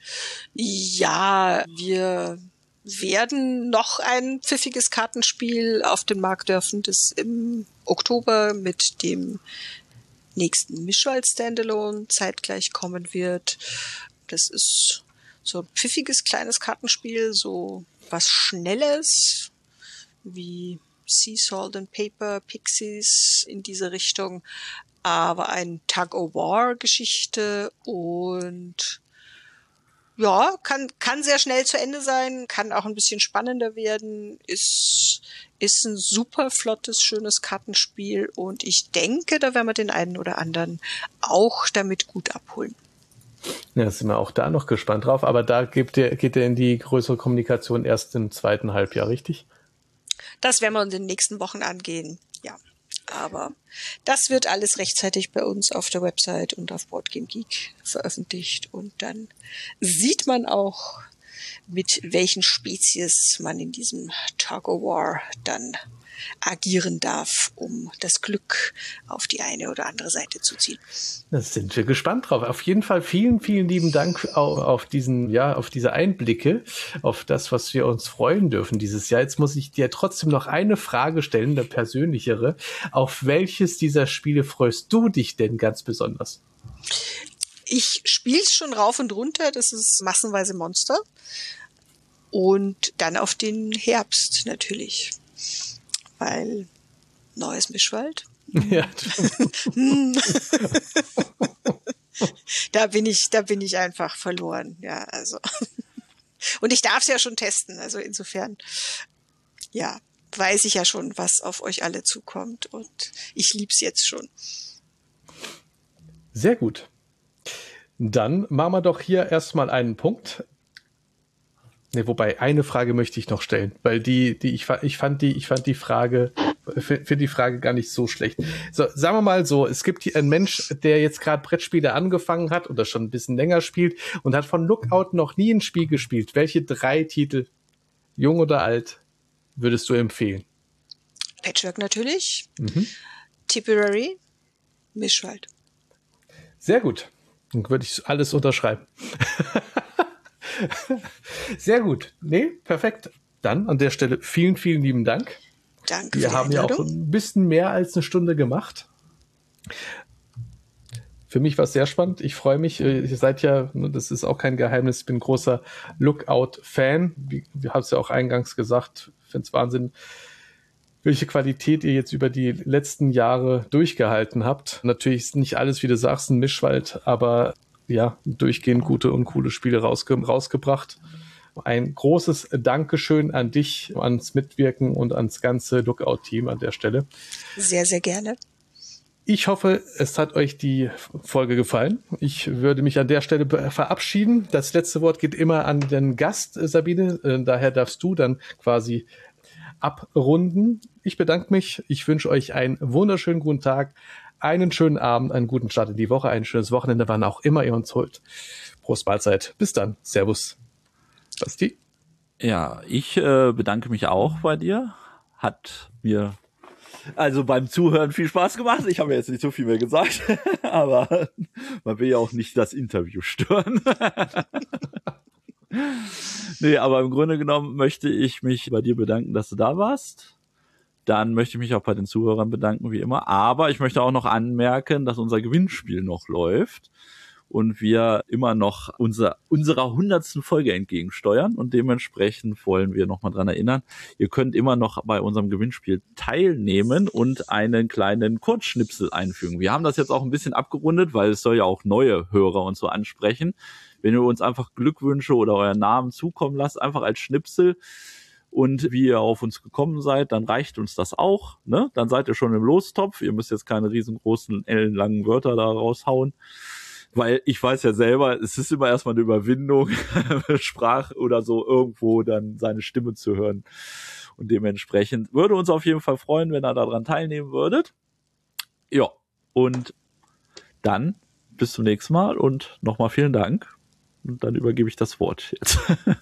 Ja, wir werden noch ein pfiffiges Kartenspiel auf den Markt werfen, das im Oktober mit dem nächsten Mischwald Standalone zeitgleich kommen wird. Das ist so ein pfiffiges kleines Kartenspiel, so was Schnelles wie Sea Salt and Paper, Pixies in diese Richtung, aber ein Tug-of-War-Geschichte und ja, kann sehr schnell zu Ende sein, kann auch ein bisschen spannender werden, ist ein super flottes, schönes Kartenspiel und ich denke, da werden wir den einen oder anderen auch damit gut abholen. Ja, sind wir auch da noch gespannt drauf, aber da geht er in die größere Kommunikation erst im zweiten Halbjahr, richtig? Das werden wir in den nächsten Wochen angehen, ja. Aber das wird alles rechtzeitig bei uns auf der Website und auf Board Game Geek veröffentlicht und dann sieht man auch, mit welchen Spezies man in diesem Tug-of-War dann agieren darf, um das Glück auf die eine oder andere Seite zu ziehen. Da sind wir gespannt drauf. Auf jeden Fall vielen, vielen lieben Dank auf diese Einblicke, auf das, was wir uns freuen dürfen dieses Jahr. Jetzt muss ich dir trotzdem noch eine Frage stellen, eine persönlichere. Auf welches dieser Spiele freust du dich denn ganz besonders? Ich spiele es schon rauf und runter. Das ist massenweise Monster. Und dann auf den Herbst natürlich. Weil neues Mischwald. Ja. Da bin ich einfach verloren. Ja, also. Und ich darf es ja schon testen. Also insofern, ja, weiß ich ja schon, was auf euch alle zukommt. Und ich lieb's jetzt schon. Sehr gut. Dann machen wir doch hier erstmal einen Punkt. Nee, wobei, eine Frage möchte ich noch stellen, weil ich fand die Frage gar nicht so schlecht. So, sagen wir mal so, es gibt hier einen Mensch, der jetzt gerade Brettspiele angefangen hat oder schon ein bisschen länger spielt und hat von Lookout noch nie ein Spiel gespielt. Welche 3 Titel, jung oder alt, würdest du empfehlen? Patchwork natürlich, Tipperary, Mischwald. Sehr gut. Dann würde ich alles unterschreiben. Sehr gut. Nee, perfekt. Dann an der Stelle vielen, vielen lieben Dank. Danke. Wir haben ja auch ein bisschen mehr als eine Stunde gemacht. Für mich war es sehr spannend. Ich freue mich. Ihr seid ja, das ist auch kein Geheimnis, ich bin großer Lookout-Fan. Wie habe es ja auch eingangs gesagt. Ich finde es Wahnsinn, welche Qualität ihr jetzt über die letzten Jahre durchgehalten habt. Natürlich ist nicht alles, wie du sagst, ein Mischwald, aber ja, durchgehend gute und coole Spiele rausgebracht. Ein großes Dankeschön an dich, ans Mitwirken und ans ganze Lookout-Team an der Stelle. Sehr, sehr gerne. Ich hoffe, es hat euch die Folge gefallen. Ich würde mich an der Stelle verabschieden. Das letzte Wort geht immer an den Gast, Sabine. Daher darfst du dann quasi abrunden. Ich bedanke mich. Ich wünsche euch einen wunderschönen guten Tag, einen schönen Abend, einen guten Start in die Woche, ein schönes Wochenende, wann auch immer ihr uns holt. Prost Mahlzeit. Bis dann. Servus. Basti? Ja, ich bedanke mich auch bei dir. Hat mir Also beim Zuhören viel Spaß gemacht. Ich habe jetzt nicht so viel mehr gesagt, aber man will ja auch nicht das Interview stören. Nee, aber im Grunde genommen möchte ich mich bei dir bedanken, dass du da warst. Dann möchte ich mich auch bei den Zuhörern bedanken, wie immer. Aber ich möchte auch noch anmerken, dass unser Gewinnspiel noch läuft und wir immer noch unserer 100. Folge entgegensteuern. Und dementsprechend wollen wir nochmal dran erinnern, ihr könnt immer noch bei unserem Gewinnspiel teilnehmen und einen kleinen Kurzschnipsel einfügen. Wir haben das jetzt auch ein bisschen abgerundet, weil es soll ja auch neue Hörer und so ansprechen. Wenn ihr uns einfach Glückwünsche oder euren Namen zukommen lasst, einfach als Schnipsel und wie ihr auf uns gekommen seid, dann reicht uns das auch. Ne? Dann seid ihr schon im Lostopf. Ihr müsst jetzt keine riesengroßen, ellenlangen Wörter da raushauen. Weil ich weiß ja selber, es ist immer erstmal eine Überwindung, Sprach oder so irgendwo dann seine Stimme zu hören. Und dementsprechend würde uns auf jeden Fall freuen, wenn ihr daran teilnehmen würdet. Ja, und dann bis zum nächsten Mal und nochmal vielen Dank. Und dann übergebe ich das Wort jetzt.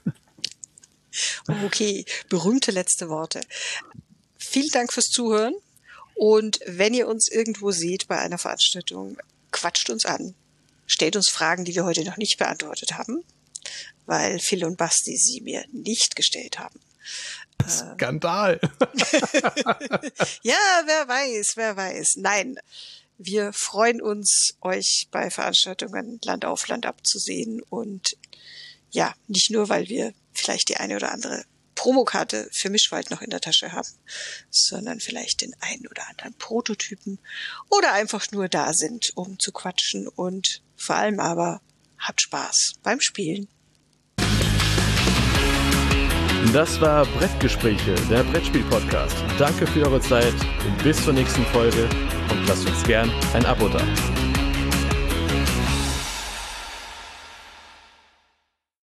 Okay, berühmte letzte Worte. Vielen Dank fürs Zuhören. Und wenn ihr uns irgendwo seht bei einer Veranstaltung, quatscht uns an. Stellt uns Fragen, die wir heute noch nicht beantwortet haben, weil Phil und Basti sie mir nicht gestellt haben. Skandal. Ja, wer weiß. Nein, wir freuen uns, euch bei Veranstaltungen Land auf, Land ab zu sehen. Und ja, nicht nur, weil wir vielleicht die eine oder andere Promokarte für Mischwald noch in der Tasche haben, sondern vielleicht den einen oder anderen Prototypen oder einfach nur da sind, um zu quatschen und vor allem aber habt Spaß beim Spielen. Das war Brettgespräche, der Brettspiel-Podcast. Danke für eure Zeit und bis zur nächsten Folge und lasst uns gern ein Abo da.